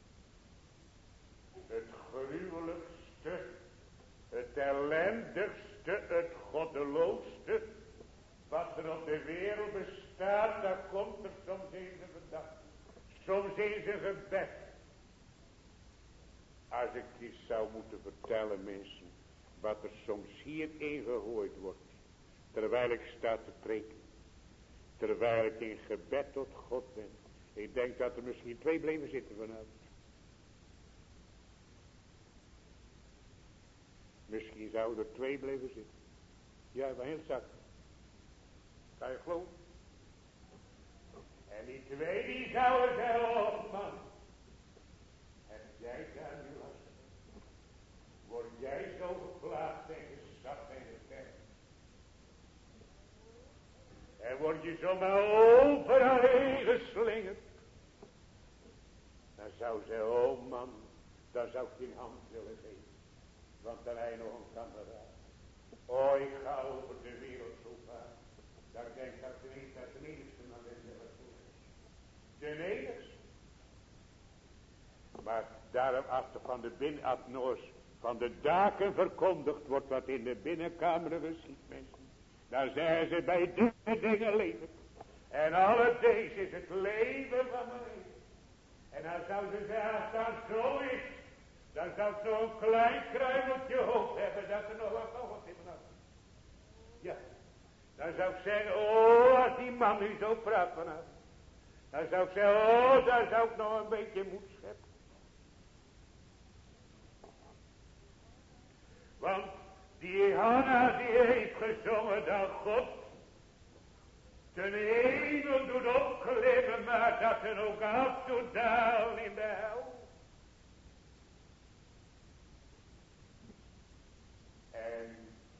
Het gruwelijkste, het ellendigste, het goddeloosste, wat er op de wereld bestaat, dat komt er soms in zijn gedachte. Soms in zijn gebed. Als ik je zou moeten vertellen, mensen, wat er soms hierin gegooid wordt, terwijl ik sta te preken, terwijl ik in gebed tot God ben. Ik denk dat er misschien 2 bleven zitten vanavond. Misschien zouden er 2 blijven zitten. Ja, maar heel zacht. Kan je geloven? En die 2 die zouden zeggen, oh man, heb jij daar nu last van? Word jij zo geplaatst en gezapt en getergd? En word je zomaar overal heen geslingerd? Dan zou ze, oh man, dan zou ik geen hand willen geven. Want dan heb je nog een kameraad. Oh, ik ga over de wereld zo vaak. Dat ik denk dat de enigste maar ben zelf voor is. De enigste. Maar daarom als er van de daken verkondigd wordt wat in de binnenkamer geschiet, mensen. Dan zeggen ze bij deze dingen leven. En alle deze is het leven van mijn leven. En dan zou ze zeggen, als dat zo is, Dan zou ik zo'n klein kruimeltje hoop hebben dat er nog wat in mijn hart. Ja. Dan zou ik zeggen, oh, als die man nu zo praat vanavond. Dan zou ik zeggen, oh, daar zou ik nog een beetje moed scheppen. Want die Hanna die heeft gezongen dat God ten hemel doet opklimmen, maar dat er ook af doet dalen in de hel. En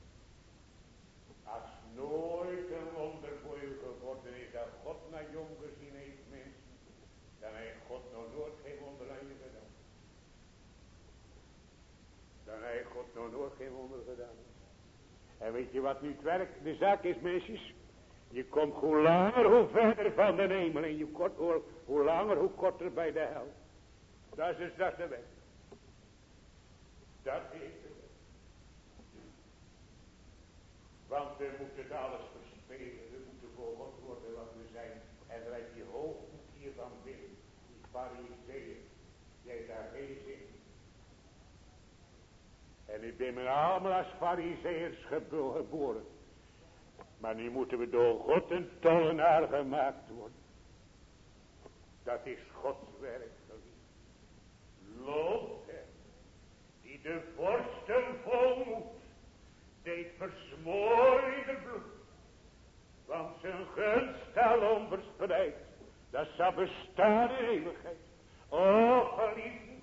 als nooit een wonder voor u geworden is dat God naar jong gezien heeft, mensen, dan heeft God nog nooit geen wonder aan je gedaan. Dan heeft God nog nooit geen wonder gedaan. En weet je wat nu het werk, de zaak is, mensjes? Je komt hoe langer hoe verder van de hemel en je kort, hoe langer hoe korter bij de hel. Dat is de weg. Dat is de weg. Want we moeten het alles verspelen. We moeten voor God worden wat we zijn. En dan heb je hoogmoed hiervan binnen. Die fariseeën. Die heeft daar geen zin in. En ik ben me allemaal als fariseërs geboren. Maar nu moeten we door God een tollenaar gemaakt worden. Dat is Gods werk, geliefd. Loopt hem, die de vorsten volmoed deed versmoren in het bloed. Want zijn gunst alom verspreid, dat zal bestaan in eeuwigheid. O, geliefden,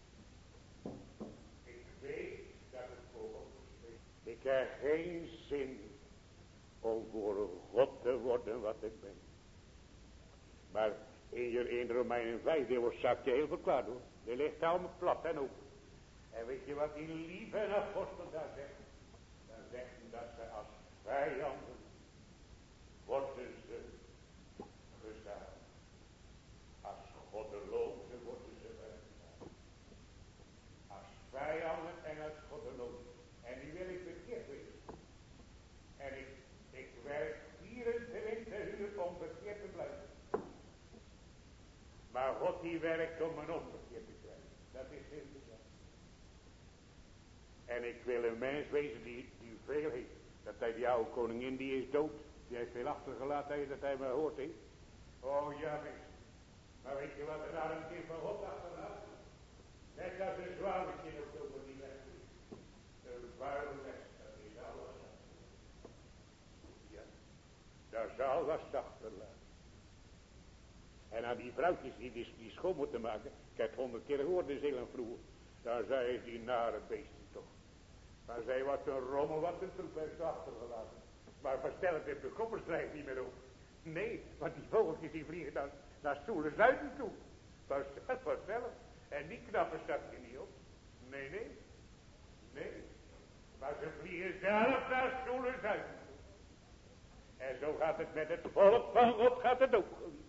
ik weet dat het voor God verspreekt. Ik heb geen zin om voor God te worden wat ik ben. Maar in Romeinen 5, die wordt zakje heel verklaard hoor. Die ligt allemaal plat en open. En weet je wat die lieve apostel daar zegt? Dan zegt hij dat ze als vijanden worden ze gezaagd. Als goddelozen worden ze weggezaagd. Als vijanden en als goddelozen. En die wil ik bekeerd wezen. En ik werk 24 uur om bekeerd te blijven. Maar God die werkt om een omgekeerd te krijgen. Dat is heel belangrijk. En ik wil een mens wezen die veel heeft. Dat hij die oude koningin die is dood. Die heeft veel achtergelaten dat hij me hoort heeft. Oh ja mensen. Maar weet je wat er daar een kind van God achterlaat? Net als een zwaluwtje ook over die weg. Een vuile weg. Dat is alles. Ja. Daar zal wat achterlaten. En aan die vrouwtjes die schoon moeten maken. Ik heb 100 keer gehoord in Zeeland vroeger. Dan zei die nare beesten toch. Dan zei wat een rommel, wat een troep heeft achtergelaten. Maar verstel het in de kopperslijf niet meer op. Nee, want die vogeltjes die vliegen dan naar stoelen zuiden toe. Verstel het. En die knappen staat je niet op. Nee. Nee. Maar ze vliegen zelf naar stoelen zuiden toe. En zo gaat het met het volk van God gaat het ook.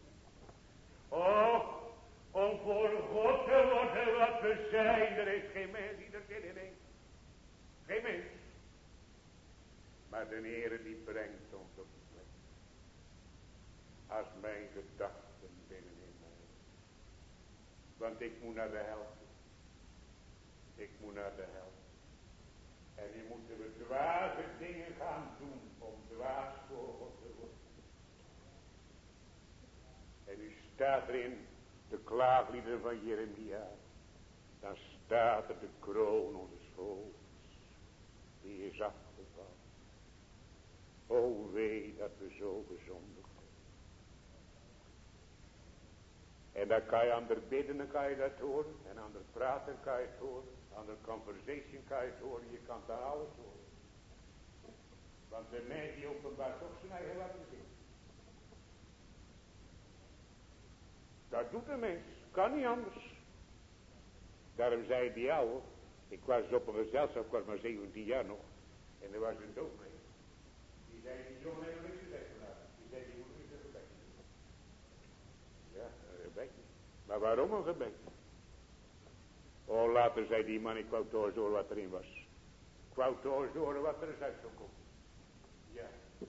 Oh, om voor God te worden wat we zijn, er is geen mens die er zin in heeft. Geen mens. Maar de Heere die brengt ons op die plek. Als mijn gedachten binnenin mij. Want ik moet naar de hel. Ik moet naar de hel. En nu moeten we dwaze dingen gaan doen om dwaas voor God te worden. En nu staat er in de klaagliederen van Jeremia. Dan staat er de kroon onze volks. Die is afgevallen. O wee dat we zo gezondigd hebben. En dan kan je aan de bidden, dan kan je dat horen. En aan de praten kan je het horen. Aan de conversation kan je het horen. Je kan daar alles horen. Want de mens die openbaart toch zijn eigen laten zien. Dat doet een mens. Kan niet anders. Daarom zei die ouwe. Ik was op een gezelschap, ik was maar 17 jaar nog. En er was een dominee. Die zei, die jongen heeft niks gezegd vandaag. Die zei, die moet niet een gebedje doen. Ja, een gebedje. Maar waarom een gebedje? Oh, later zei die man, ik wou toch eens horen wat erin was. Ik wou toch eens horen wat er eens uit zou komen. Ja.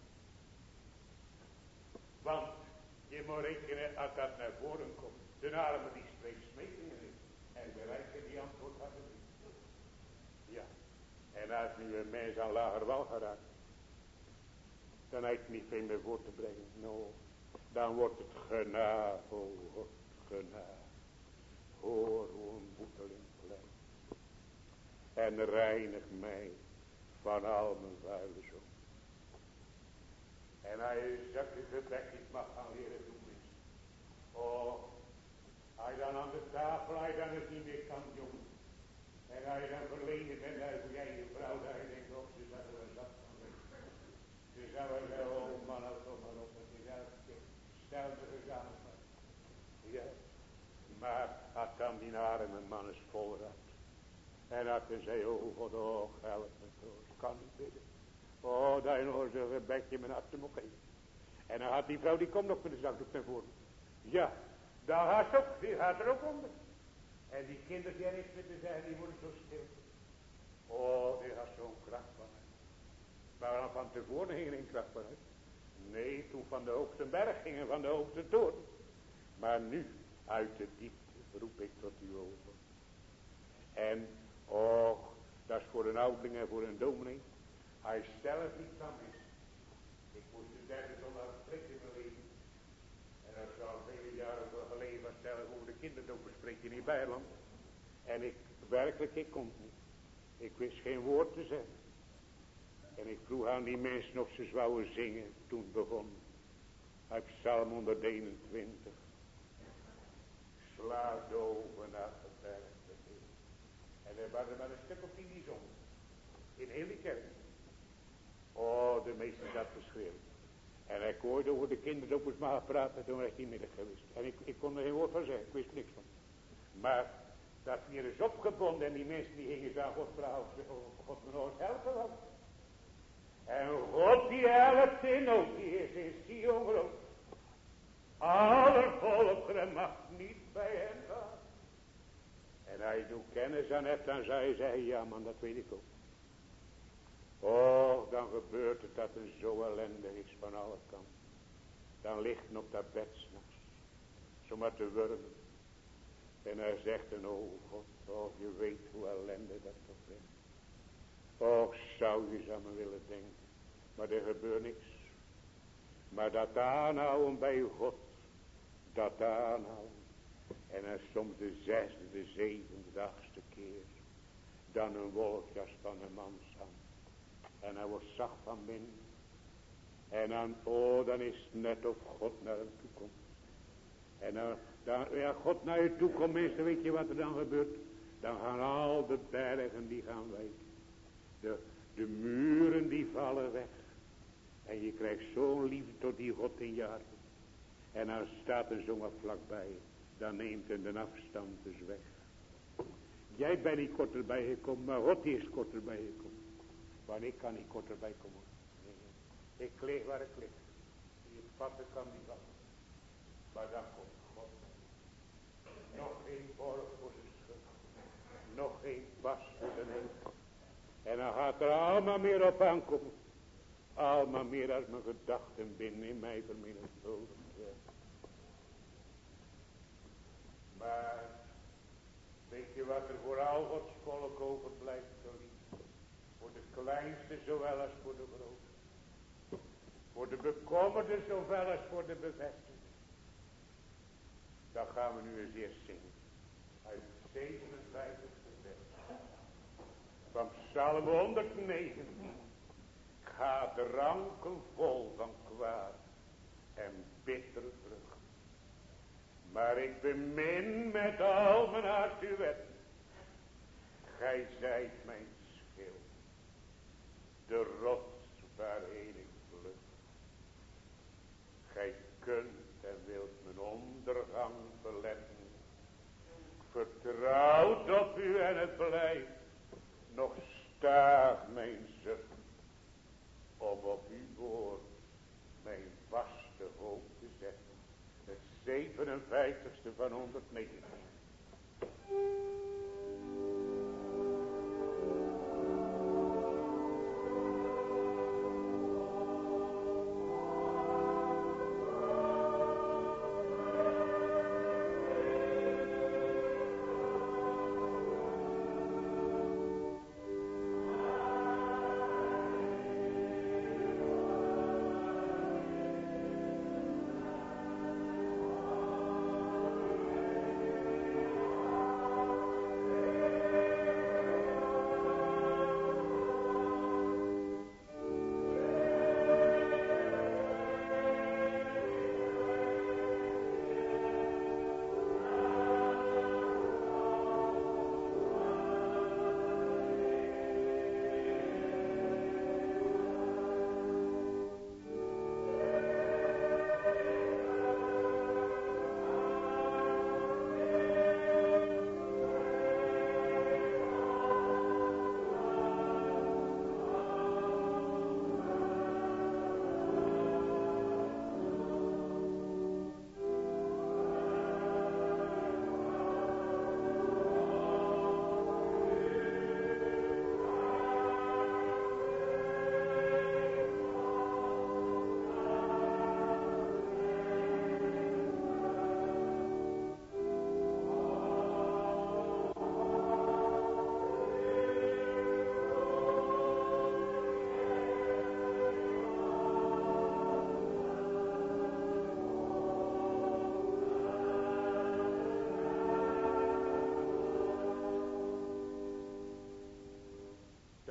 Want je moet rekenen, als dat naar voren komt. De arme die spreekt smetingen in. En de rijke die antwoord hadden niet. Ja. En als nu een mens aan lager wal geraakt, dan heeft niet veel meer voor te brengen. Nou, dan wordt het genade, oh God, genade. Hoor hoe een boeteling pleit. En reinig mij van al mijn vuile zoon. En hij zegt het gebed niet mag gaan leren doen is. Oh, hij dan aan de tafel, hij dan het niet meer kan doen. En hij dan verleden bent uit jij je vrouw, dat hij denkt, oh, ze zouden er zat van weg. Ze zouden zeggen, oh man, houd toch maar op, het is elke keer. Stel de gezamenlijk. Ja, maar had dan die arme man is vol raad. En had hij zei, oh God, oh, help me troost, kan niet bidden. Oh, dat je nog eens een gebedje mijn hart mocht geven. En dan had die vrouw, die komt nog met de zakdoek naar voren. Ja, daar gaat ze ook, die gaat er ook onder. En die kinderen die er niks meer te zeggen, die worden zo stil. Oh, die had zo'n kracht van uit. Maar dan van tevoren ging er geen kracht van uit. Nee, toen van de hoogste berg gingen, van de hoogste toren. Maar nu, uit de diepte, roep ik tot u over. En, oh, dat is voor een ouderling en voor een dominee. Hij zelf niet kan is. Ik moest de derde zondag spreken in mijn leven. En dat is al vele jaren geleden was zelf over de kinderdopen spreken in Bijland. En ik kon het niet. Ik wist geen woord te zeggen. En ik vroeg aan die mensen of ze zouden zingen toen het begon. Uit Psalm 121. Sla doven naar gebergte Heer. En er waren maar een stuk of 10 die zongen. In heel die kerk. Oh, de meester zat te schreeuwen. En ik hoorde over de kinderdopers maar praten, toen werd hij middag geweest. En ik kon er geen woord van zeggen, ik wist niks van. Maar dat hier is opgebonden en die mensen die gingen zo aan God vragen, of God me nog eens helpen wil. En God die helpt in ook, die is in Sion groot. Alle volkeren mag niet bij hem gaan. En hij doet kennis aan hebt, dan zou je zeggen, ja man, dat weet ik ook. Oh, dan gebeurt het dat het zo ellendig is van alle kanten. Dan ligt hij op dat bed s'nachts, zomaar te wurmen. En hij zegt een oh God, oh je weet hoe ellendig dat toch is. Och, zou je aan me willen denken, maar er gebeurt niks. Maar dat aanhouden bij God, dat aanhouden. En dan soms de 6e, de 7e, de 8e keer. Dan een wolkjas van een mans hand. En hij wordt zacht van binnen. En dan, oh, dan is het net of God naar hem toe komt. En dan ja, God naar je toe komt, meester, weet je wat er dan gebeurt? Dan gaan al de bergen, die gaan wijken. De muren, die vallen weg. En je krijgt zo'n liefde tot die God in je hart. En dan staat er zomaar vlakbij. Dan neemt hij de afstand dus weg. Jij bent niet korterbij gekomen, maar God is korterbij gekomen. Want ik kan niet korterbij komen. Nee. Ik lig waar ik lig. Die vatten kan niet vatten. Maar dan komt God. Nog geen borg voor de schuld. Nog geen pas voor de neef. En dan gaat er allemaal meer op aankomen. Allemaal meer als mijn gedachten binnen in mij vermenigvuldigd werden. Maar weet je wat er voor al Gods volk overblijft, geliefd? Voor de kleinste zowel als voor de grootste. Voor de bekommerde zowel als voor de bevestigde. Dat gaan we nu eens eerst zingen. Uit het 57e vers. Van Psalm 119. Gaat ranken vol van kwaad en bittere vrucht. Maar ik bemin met al mijn hart uw wet. Gij zijt mijn schild. De rots waarheen ik vlug. Gij kunt en wilt mijn ondergang verletten. Vertrouwd op u en het blijft nog staag mijn zucht. Om op uw woord mijn vaste hoop te zetten. Het 57ste van 119.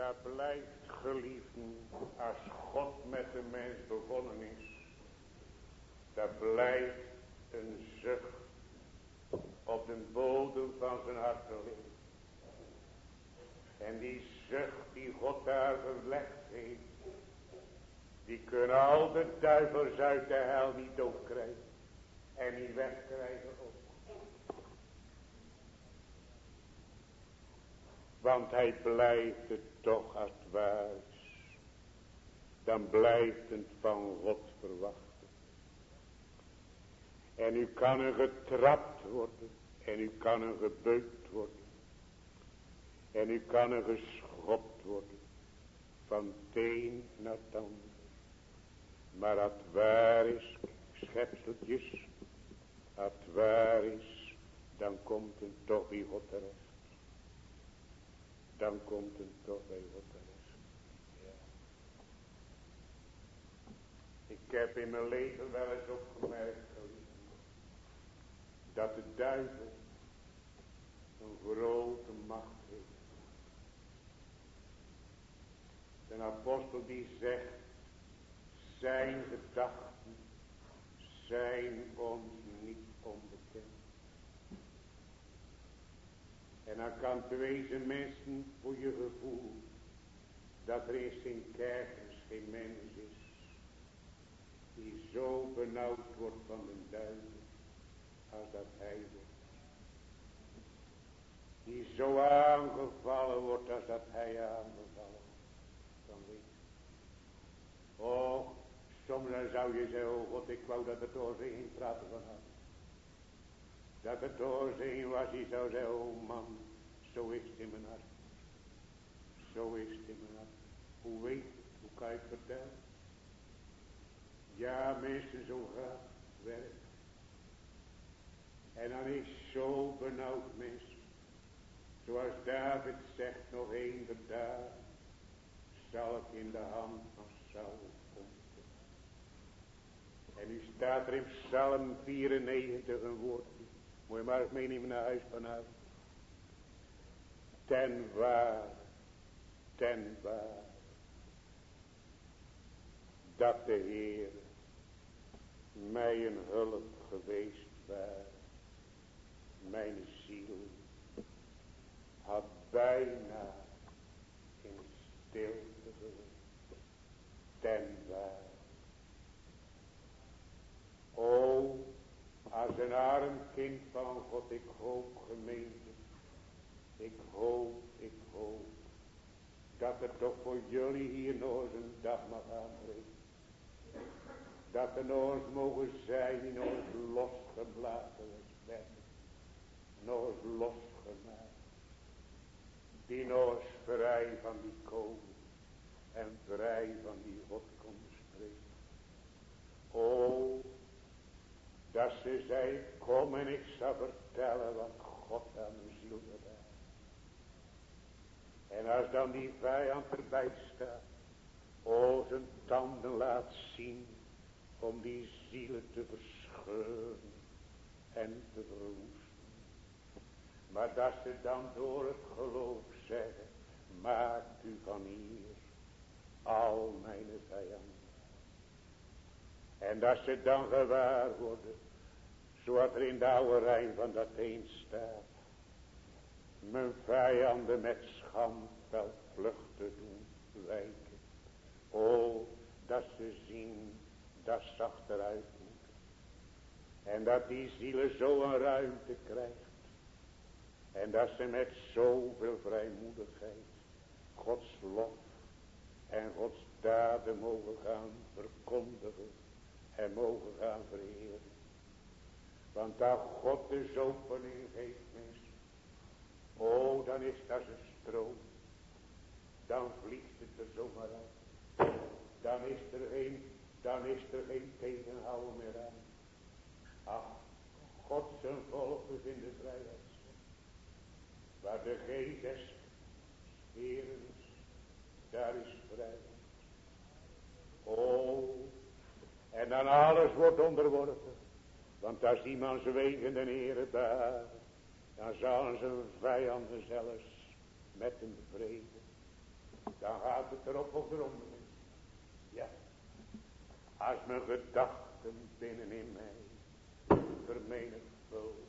dat blijft geliefden, als God met de mens begonnen is, dat blijft een zucht op de bodem van zijn hart liggen. En die zucht die God daar verlegd heeft, die kunnen al de duivels uit de hel niet doodkrijgen en niet wegkrijgen ook. Want hij blijft het toch als het waar is. Dan blijft het van God verwachten. En u kan er getrapt worden. En u kan er gebeukt worden. En u kan er geschopt worden. Van het een naar het ander. Maar als het waar is, schepseltjes. Als het waar is, dan komt het toch bij God terecht. Dan komt het toch bij God terecht. Ja. Ik heb in mijn leven wel eens opgemerkt, dat de duivel een grote macht heeft. De apostel die zegt, zijn gedachten zijn ons niet onbekend. En dan kan het wezen mensen voor je gevoel, dat er eerst in kerkers geen mens is, die zo benauwd wordt van de duivel, als dat hij wordt. Die zo aangevallen wordt als dat hij aangevallen wordt. Dan weet je. Oh, soms dan zou je zeggen, oh God, ik wou dat het doorheen praten van had. Dat het doorheen was, die zou zeggen, oh man, zo is het in mijn hart. Zo is het in mijn hart. Hoe weet je, hoe kan je het vertellen? Ja, mensen, zo gaat het werk. En dan is zo benauwd, mensen. Zoals David zegt, nog één der dagen zal ik in de hand van Saul komen. En nu staat er in Psalm 94 een woord. Moet je maar eens meenemen naar huis vanavond. Ten waar, dat de Heer mij een hulp geweest was. Mijn ziel had bijna in stilte geleefd. Ten waar. O, als een arm kind van God, ik hoop gemeente. Ik hoop dat het toch voor jullie hier nog eens een dag mag aanbreken. Dat er nog eens mogen zijn die nog eens losgeblazen werden. Nog eens losgemaakt. Die nog eens vrij van die koning en vrij van die God konden spreken. O, dat ze zei, kom en ik zal vertellen wat God aan mijn ziel gedaan. En als dan die vijand erbij staat, o, zijn tanden laat zien om die zielen te verscheuren en te verwoesten. Maar dat ze dan door het geloof zeggen, maakt u van hier al mijn vijanden. En dat ze dan gewaar worden, zoals er in de oude Rijn van dat een staat. Mijn vijanden met schandveld vluchten doen wijken. O, dat ze zien dat ze achteruit moeten. En dat die zielen zo een ruimte krijgt. En dat ze met zoveel vrijmoedigheid Gods lof en Gods daden mogen gaan verkondigen en mogen gaan vereren. Want daar God de opening geeft, mensen. Oh, dan is dat een stroom. Dan vliegt het er zomaar uit. Dan is er geen tegenhouden meer aan. Ach, God zijn volk is in de vrijheid. Waar de geest des Heeren is, daar is vrijheid. Oh, en dan alles wordt onderworpen. Want als iemand zijn wegen de Heere daar, dan zullen zijn vijanden zelfs met hem vrede. Dan gaat het erop of eronder. Ja. Als mijn gedachten binnenin mij vermenigvuldigen.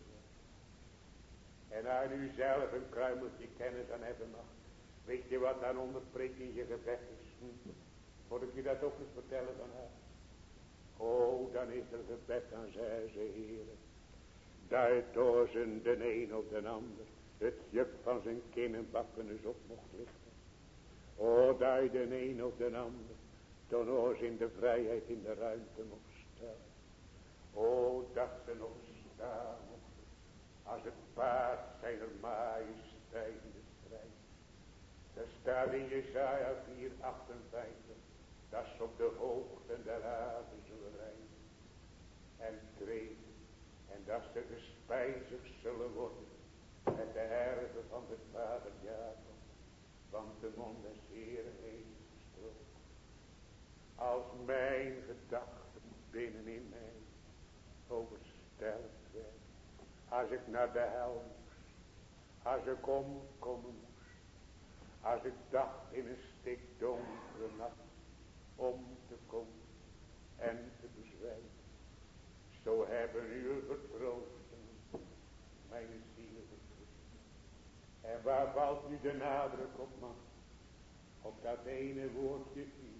En aan u zelf een kruimeltje kennis aan hebben mag. Weet je wat dan onderpreekt in je gebed is? Moet ik je dat ook eens vertellen van haar? Oh, dan is er gebed aan zij ze heren. Daardoor zijn de een of de ander het juk van zijn kin en bakken eens op mocht lichten. Oh, daar de een of de ander toen oors in de vrijheid in de ruimte mocht stellen. Oh, dat ze nog staan mochten als het paard zijner majesteit in de strijd. Er staat in Jesaja 4:58 dat ze op de hoogten der aarde zullen rijden en treden en dat ze gespijzigd zullen worden met de erven van de vader Jacob, want de mond des Heeren heeft gesproken. Als mijn gedachten binnenin mij overstelpt werden, als ik naar de hel moest, als ik omkomen moest, als ik dacht in een stikdonkere nacht om te komen en te bezwijken, zo hebben uw vertroostingen mijn ziel vertroostd. En waar valt nu de nadruk op, man? Op dat ene woordje uw.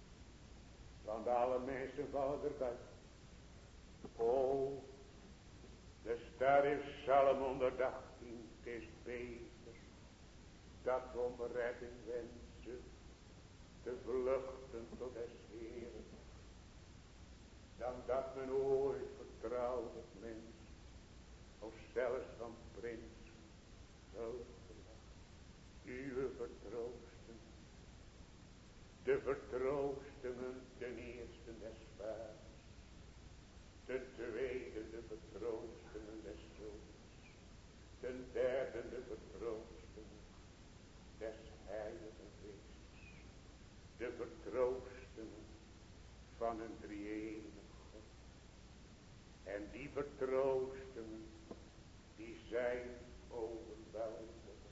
Want alle mensen vallen erbij. Oh, er staat in Psalm 118, het is beter dat we om redding wensen te vluchten tot des Heeren, dan dat men ooit vertrouwt op mens, of zelfs van prins, zullen verwachten. Uw vertroosten, de vertroostingen ten eerste des vaders, ten tweede de vertroostingen des zoons, ten derde de vertroostingen des Heiligen Geestes, de vertroostingen van een drie-enige God. En die vertroostingen, die zijn overweldigend.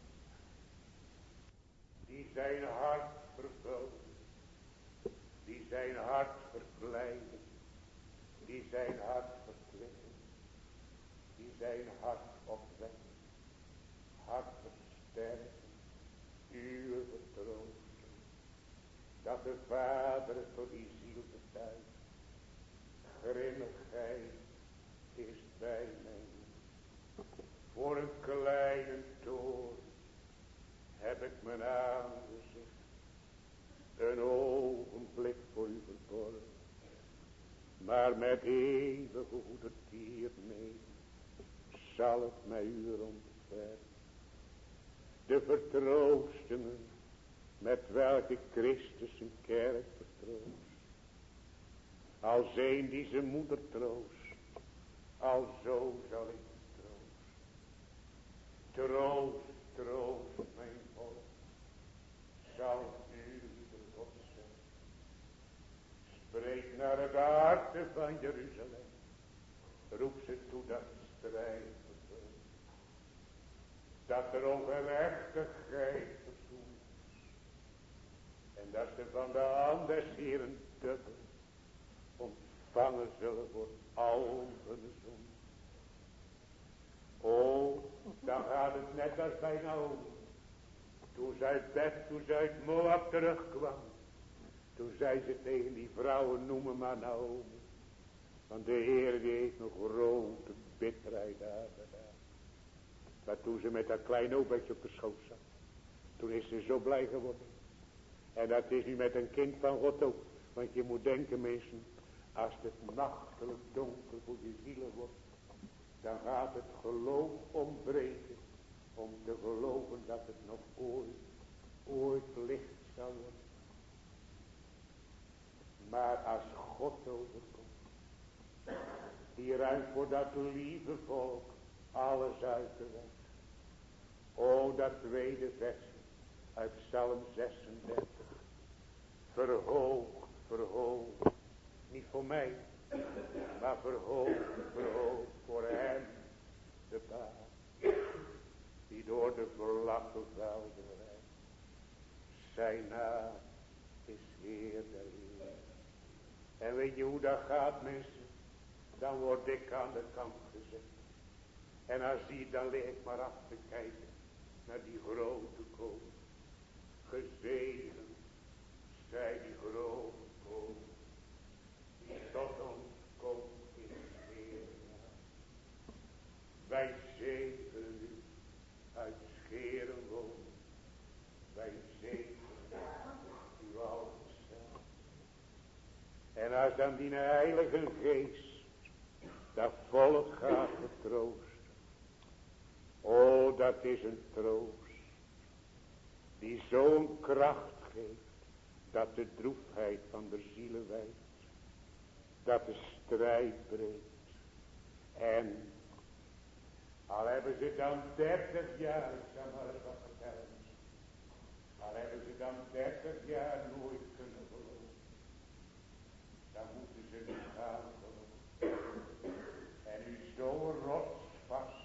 Die zijn hart vervuldigend. Die zijn hart verblijdend. Die zijn hart verkwikkend. Die zijn hart opwekkend. Hart versterkend. Uw vertroosting. Dat de Vader tot die ziel betuigt. Grimmigheid is bij mij. Voor een kleine toorn heb ik mijn aangezicht een ogenblik voor u verborgen. Maar met eeuwige goedertierenheid zal het mij u ontfermen. De vertroostingen met welke Christus zijn kerk vertroost. Als een die zijn moeder troost, alzo zal ik troost. Troost, troost mijn volk, zal u de God zijn. Spreek naar het harte van Jeruzalem, roep ze toe dat strijd vervult. Dat er ongerechtigheid verzoend is. En dat ze van de hand des Heeren dubbel ontvangen zullen voor al hun zonde. Oh, dan gaat het net als bij Naomi. Toen ze uit Moab terugkwam. Toen zei ze tegen die vrouwen, noem me maar Naomi. Want de Heer die heeft een grote bitterheid aangedaan. Maar toen ze met dat kleine obetje op de schoot zat. Toen is ze zo blij geworden. En dat is nu met een kind van God ook. Want je moet denken mensen. Als het nachtelijk donker voor je zielen wordt. Dan gaat het geloof ontbreken. Om te geloven dat het nog ooit licht zal worden. Maar als God overkomt. Die ruimt voor dat lieve volk alles uit de weg. O, dat tweede vers uit Psalm 36. Verhoog, verhoog. Niet voor mij, maar verhoog, verhoog voor hem, de Baal, die door de vlakke velden rijdt. Zijn naam is Heer der Heer. En weet je hoe dat gaat, mensen? Dan word ik aan de kant gezet. En als zie, dan lig ik maar af te kijken naar die grote koning. Gezegend zij die grote koning, die tot ons komt in het Heer. Wij zegenen u uit scheren wonen. Wij zegenen uw oude cel. En als dan die heilige geest dat volk gaat getroosten. O, dat is een troost. Die zo'n kracht geeft. Dat de droefheid van de zielen wijdt. Dat de strijd breekt. En al hebben ze dan 30 jaar, ik zal maar eens wat vertellen. Al hebben ze dan 30 jaar nooit kunnen geloven. Dan moeten ze niet gaan geloven. En u zo rotsvast.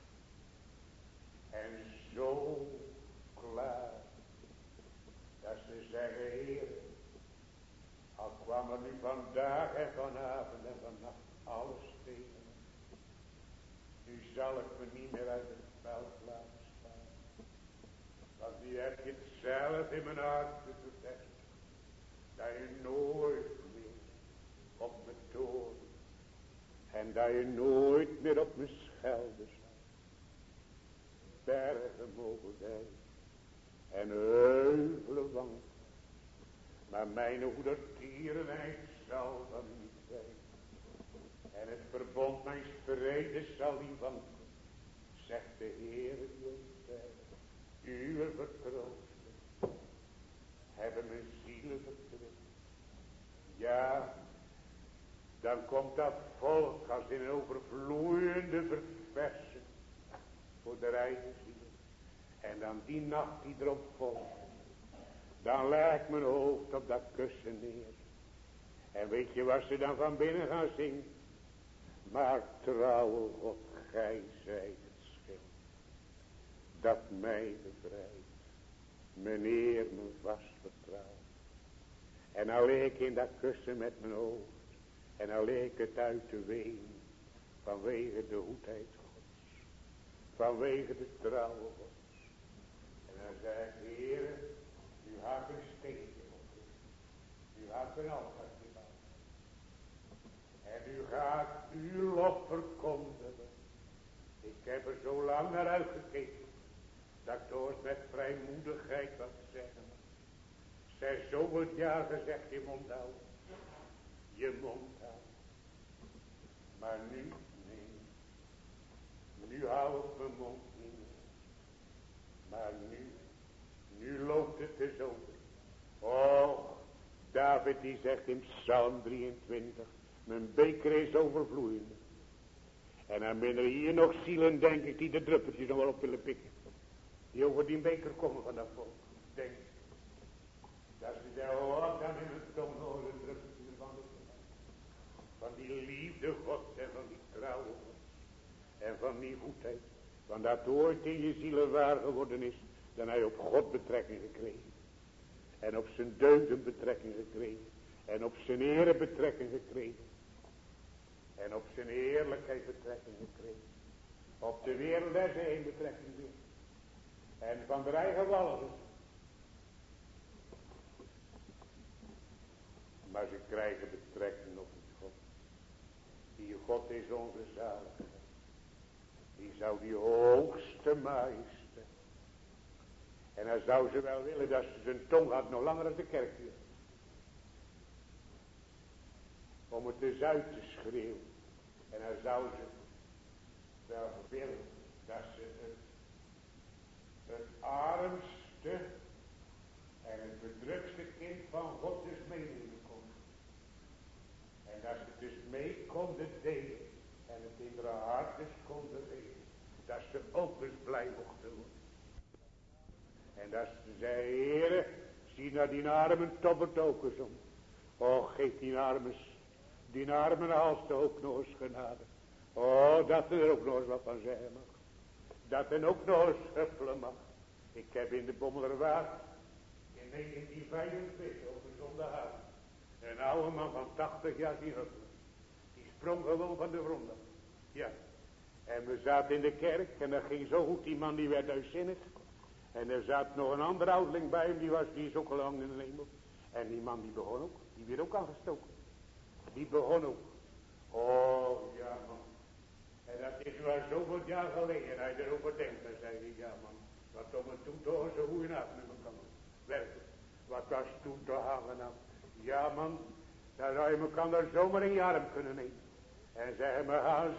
En zo klaar. Dat ze zeggen, Heer, al kwam er nu vandaag en vanavond en vannacht alles tegen. Nu zal ik me niet meer uit het veld laten staan. Want nu heb je het zelf in mijn hart bevestigd. Dat je nooit meer op me toorn. En dat je nooit meer op me schelden zal. Bergen mogen zijn. En heuvelen wanken. Maar mijn hoedertierenheid zal van u niet zijn. En het verbond mijn vrede zal niet wanken. Zegt de Heer die ons zei. Uw vertroosten hebben mijn zielen vertroost. Ja, dan komt dat volk als in een overvloeiende verversing voor de eigen zielen. En dan die nacht die erop volgt. Dan leg ik mijn hoofd op dat kussen neer. En weet je wat ze dan van binnen gaan zingen? Maar trouwe God, gij zijt het schild dat mij bevrijdt. Meneer me vast vertrouwen. En dan lig ik in dat kussen met mijn hoofd. En dan lig ik het uit te ween. Vanwege de goedheid Gods. Vanwege de trouwe Gods. En dan zeg ik, Heer, u had een steentje op. U had een altaartje bouwen. En u gaat uw lof verkondigen. Ik heb er zo lang naar uitgekeken. Dat ik door met vrijmoedigheid wat zeggen. Zij zoveel jaar gezegd, je mond houden. Je mond houden. Maar nu, nee. Nu hou ik mijn mond niet meer. Maar nu loopt het dus over. Oh, David die zegt in Psalm 23. Mijn beker is overvloeiende. En dan binnen hier nog zielen, denk ik, die de druppeltjes nog wel op willen pikken. Die over die beker komen van dat volk. Denk. Dat ze zeggen, oh, dan in het tong nog een druppeltje ervan. Van die liefde God en van die trouwe God. En van die goedheid. Want dat ooit in je zielen waar geworden is. Dan heb je op God betrekking gekregen. En op zijn deugden betrekking gekregen. En op zijn ere betrekking gekregen. En op zijn eerlijkheid betrekking gekregen. Op de wereld der zee betrekking weer. En van de eigen wallen. Maar ze krijgen betrekking op die God. Die God is onze zaligheid. Die zou die hoogste majesteit. En dan zou ze wel willen dat ze zijn tong had nog langer als de kerkdeur. Om het dus uit te schreeuwen. En dan zou ze wel willen dat ze het armste en het bedrukste kind van God dus meenemen kon. En dat ze dus mee konden delen. En het in haar hart dus konden weten. Dat ze ook eens blij mochten worden. En dat ze zei, Heere, zie naar die armen tobbert ook eens om. Och, geef die armen hals ook nog eens genade. Oh, dat er ook nog eens wat van zeggen mag. Dat er ook nog eens huppelen mag. Ik heb in de Bommelerwaard, in in 1945 op een zondagavond. Een oude man van 80 jaar die huppelen. Die sprong gewoon van de grond af. Ja. En we zaten in de kerk en dat ging zo goed. Die man die werd uitzinnig. En er zat nog een andere ouderling bij hem. Die is ook al lang in de hemel. En die man die begon ook. Die werd ook aangestoken. Die begon ook. Oh ja man. En dat is wel zoveel jaar geleden. En hij erover denkt. Dan zei hij ja man. Wat om het toen toch zo goeie nacht met elkaar. Werkelijk. Wat was toen toch aangenaam. Ja man. Dan zou je elkaar zomaar in je arm kunnen nemen. En zeggen we gaan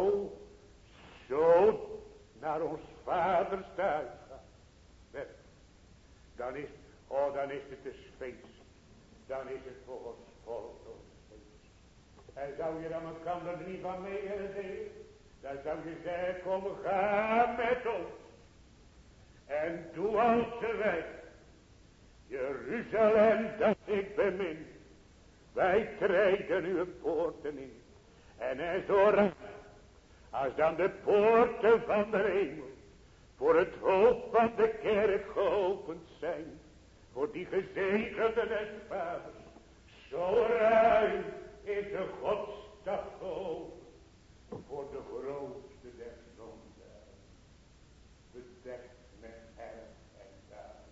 zo naar ons vaders thuis gaan. Werkelijk. Dan is het de feest. Dan is het voor ons volk feest. En zou je dan elkaar er niet van mee willen delen? Dan zou je zeggen, kom ga met ons. En doe als wij. Jeruzalem dat ik bemin. Wij treden uw poorten in. En hij zo raar. Als dan de poorten van de hemel. Voor het hoofd van de kerk geopend zijn. Voor die gezegende des vaders. Zo ruim is de Godsstad geopend. Voor de grootste der zonden. Bedekt met erg en daad.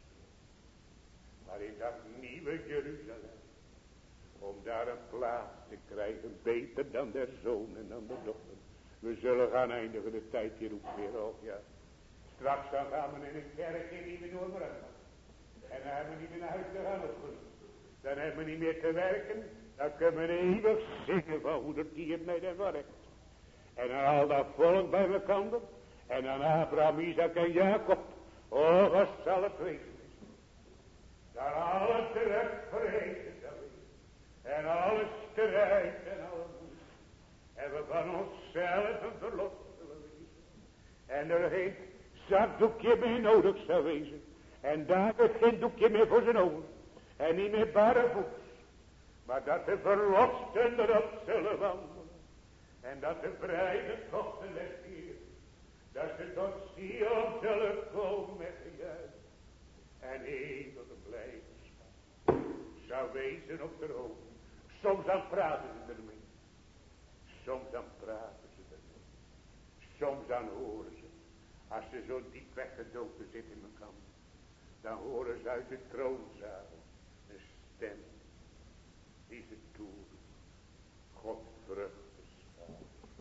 Maar in dat nieuwe Jeruzalem. Om daar een plaats te krijgen. Beter dan der zoon en dan de dochter. We zullen gaan eindigen de tijd hier ook weer. Oh ja. Straks dan gaan we in een kerk in die we nooit meer uit. En dan hebben we niet meer naar huis te gaan opgenomen. Dan hebben we niet meer te werken. Dan kunnen we eeuwig zingen van hoe dat hier met en werkt. En dan al dat volk bij elkaar. En dan Abraham, Isaac en Jacob. Oh, wat zal het wezen. Daar alles terug vergeten zal wezen. En alles strijd en alle moeite. En we van onszelf een verlost zullen wezen. En er geen zakdoekje meer nodig zal wezen. En daar is geen doekje meer voor zijn ogen. En niet meer barrevoets. Maar dat de verlosten erop zullen wandelen. En dat de vrije tochten des Heer. Dat ze tot Sion zullen komen met gejuich. En eeuwige blijdschap. Zou wezen op de hoofd. Soms dan praten ze ermee. Soms dan praten ze ermee. Soms dan horen ze. Als ze zo diep weggedoken zitten in elkaar. Dan horen ze uit de troonzaal een stem. Die ze toeroept. God vruchtenschaal.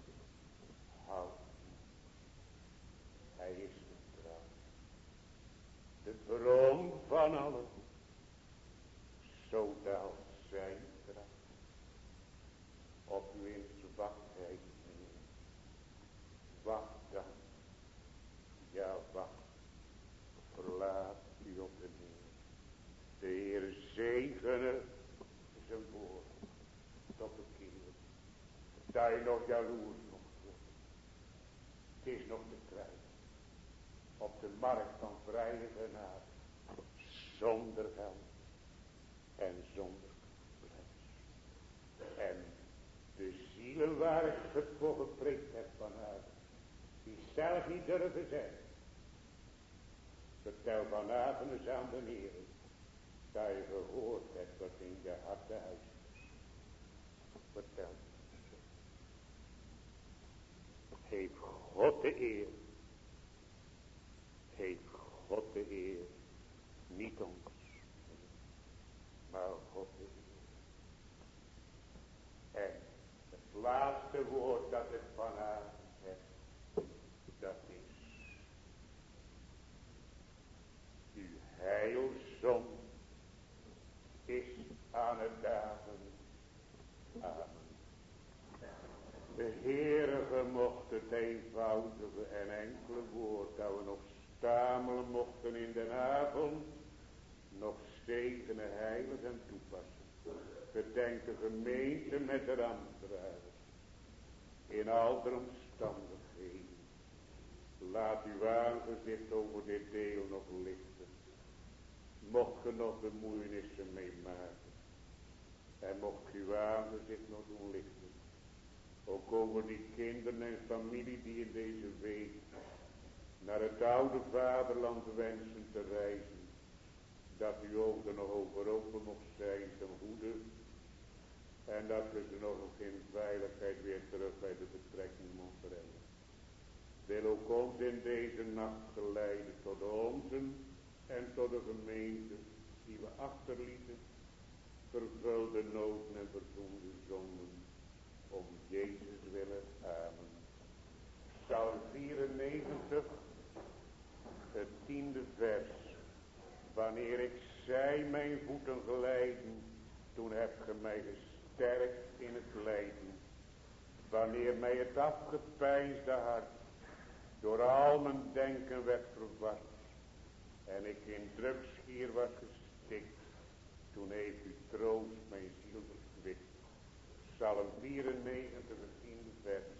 Houd. Hij is getrouw. De bron van allen. Zo daalt zijn kracht. Op uw wachtheid, meneer. Wacht dan. Ja, wacht. Verlaat u op de Heer. De Heer zegene zijn woord tot de keer. Dat je nog jaloers mocht worden. Het is nog te krijgen. Op de markt van vrije genade. Zonder geld. En zonder prijs. En de zielen waar ik het voor gepreekt heb vanavond. Die zelf niet durven zijn. Vertel vanavond eens aan de Heer. Dat je gehoord hebt wat in je hart huis is. Vertel. Heeft God de eer. Heeft God de eer. Niet ons. Maar God de eer. En het laatste woord dat ik vanavond heb. Dat is. Uw heilzon is aan het dagen. Amen. De Heere mocht het eenvoudige en enkele woord dat we nog stamelen mochten in de avond nog zegenen, heilig en toepassen. Gedenk de gemeente met de ambtenaren in al de omstandigheden. Laat uw aangezicht over dit deel nog lichten. Mocht ge nog bemoeienissen meemaken. En mocht uw aangezicht nog doen lichten. Ook over die kinderen en familie die in deze week naar het oude vaderland wensen te reizen. dat uw oog er nog over open mocht zijn ten goede. En dat we ze nog in veiligheid weer terug bij de betrekking mocht brengen. Wil ook ons in deze nacht geleiden tot onzen en tot de gemeente die we achterlieten. Vervulde noden en verzoende zonden. Om Jezus willen. Amen. Psalm 94, het 10e vers. Wanneer ik zij mijn voeten geleiden, toen hebt ge mij gesterkt in het lijden. Wanneer mij het afgepeinsde hart door al mijn denken werd verward en ik in drugsgier was gestikt, toen heeft u troost mijn ziel verkwikt. Psalm 94, het 10e vers.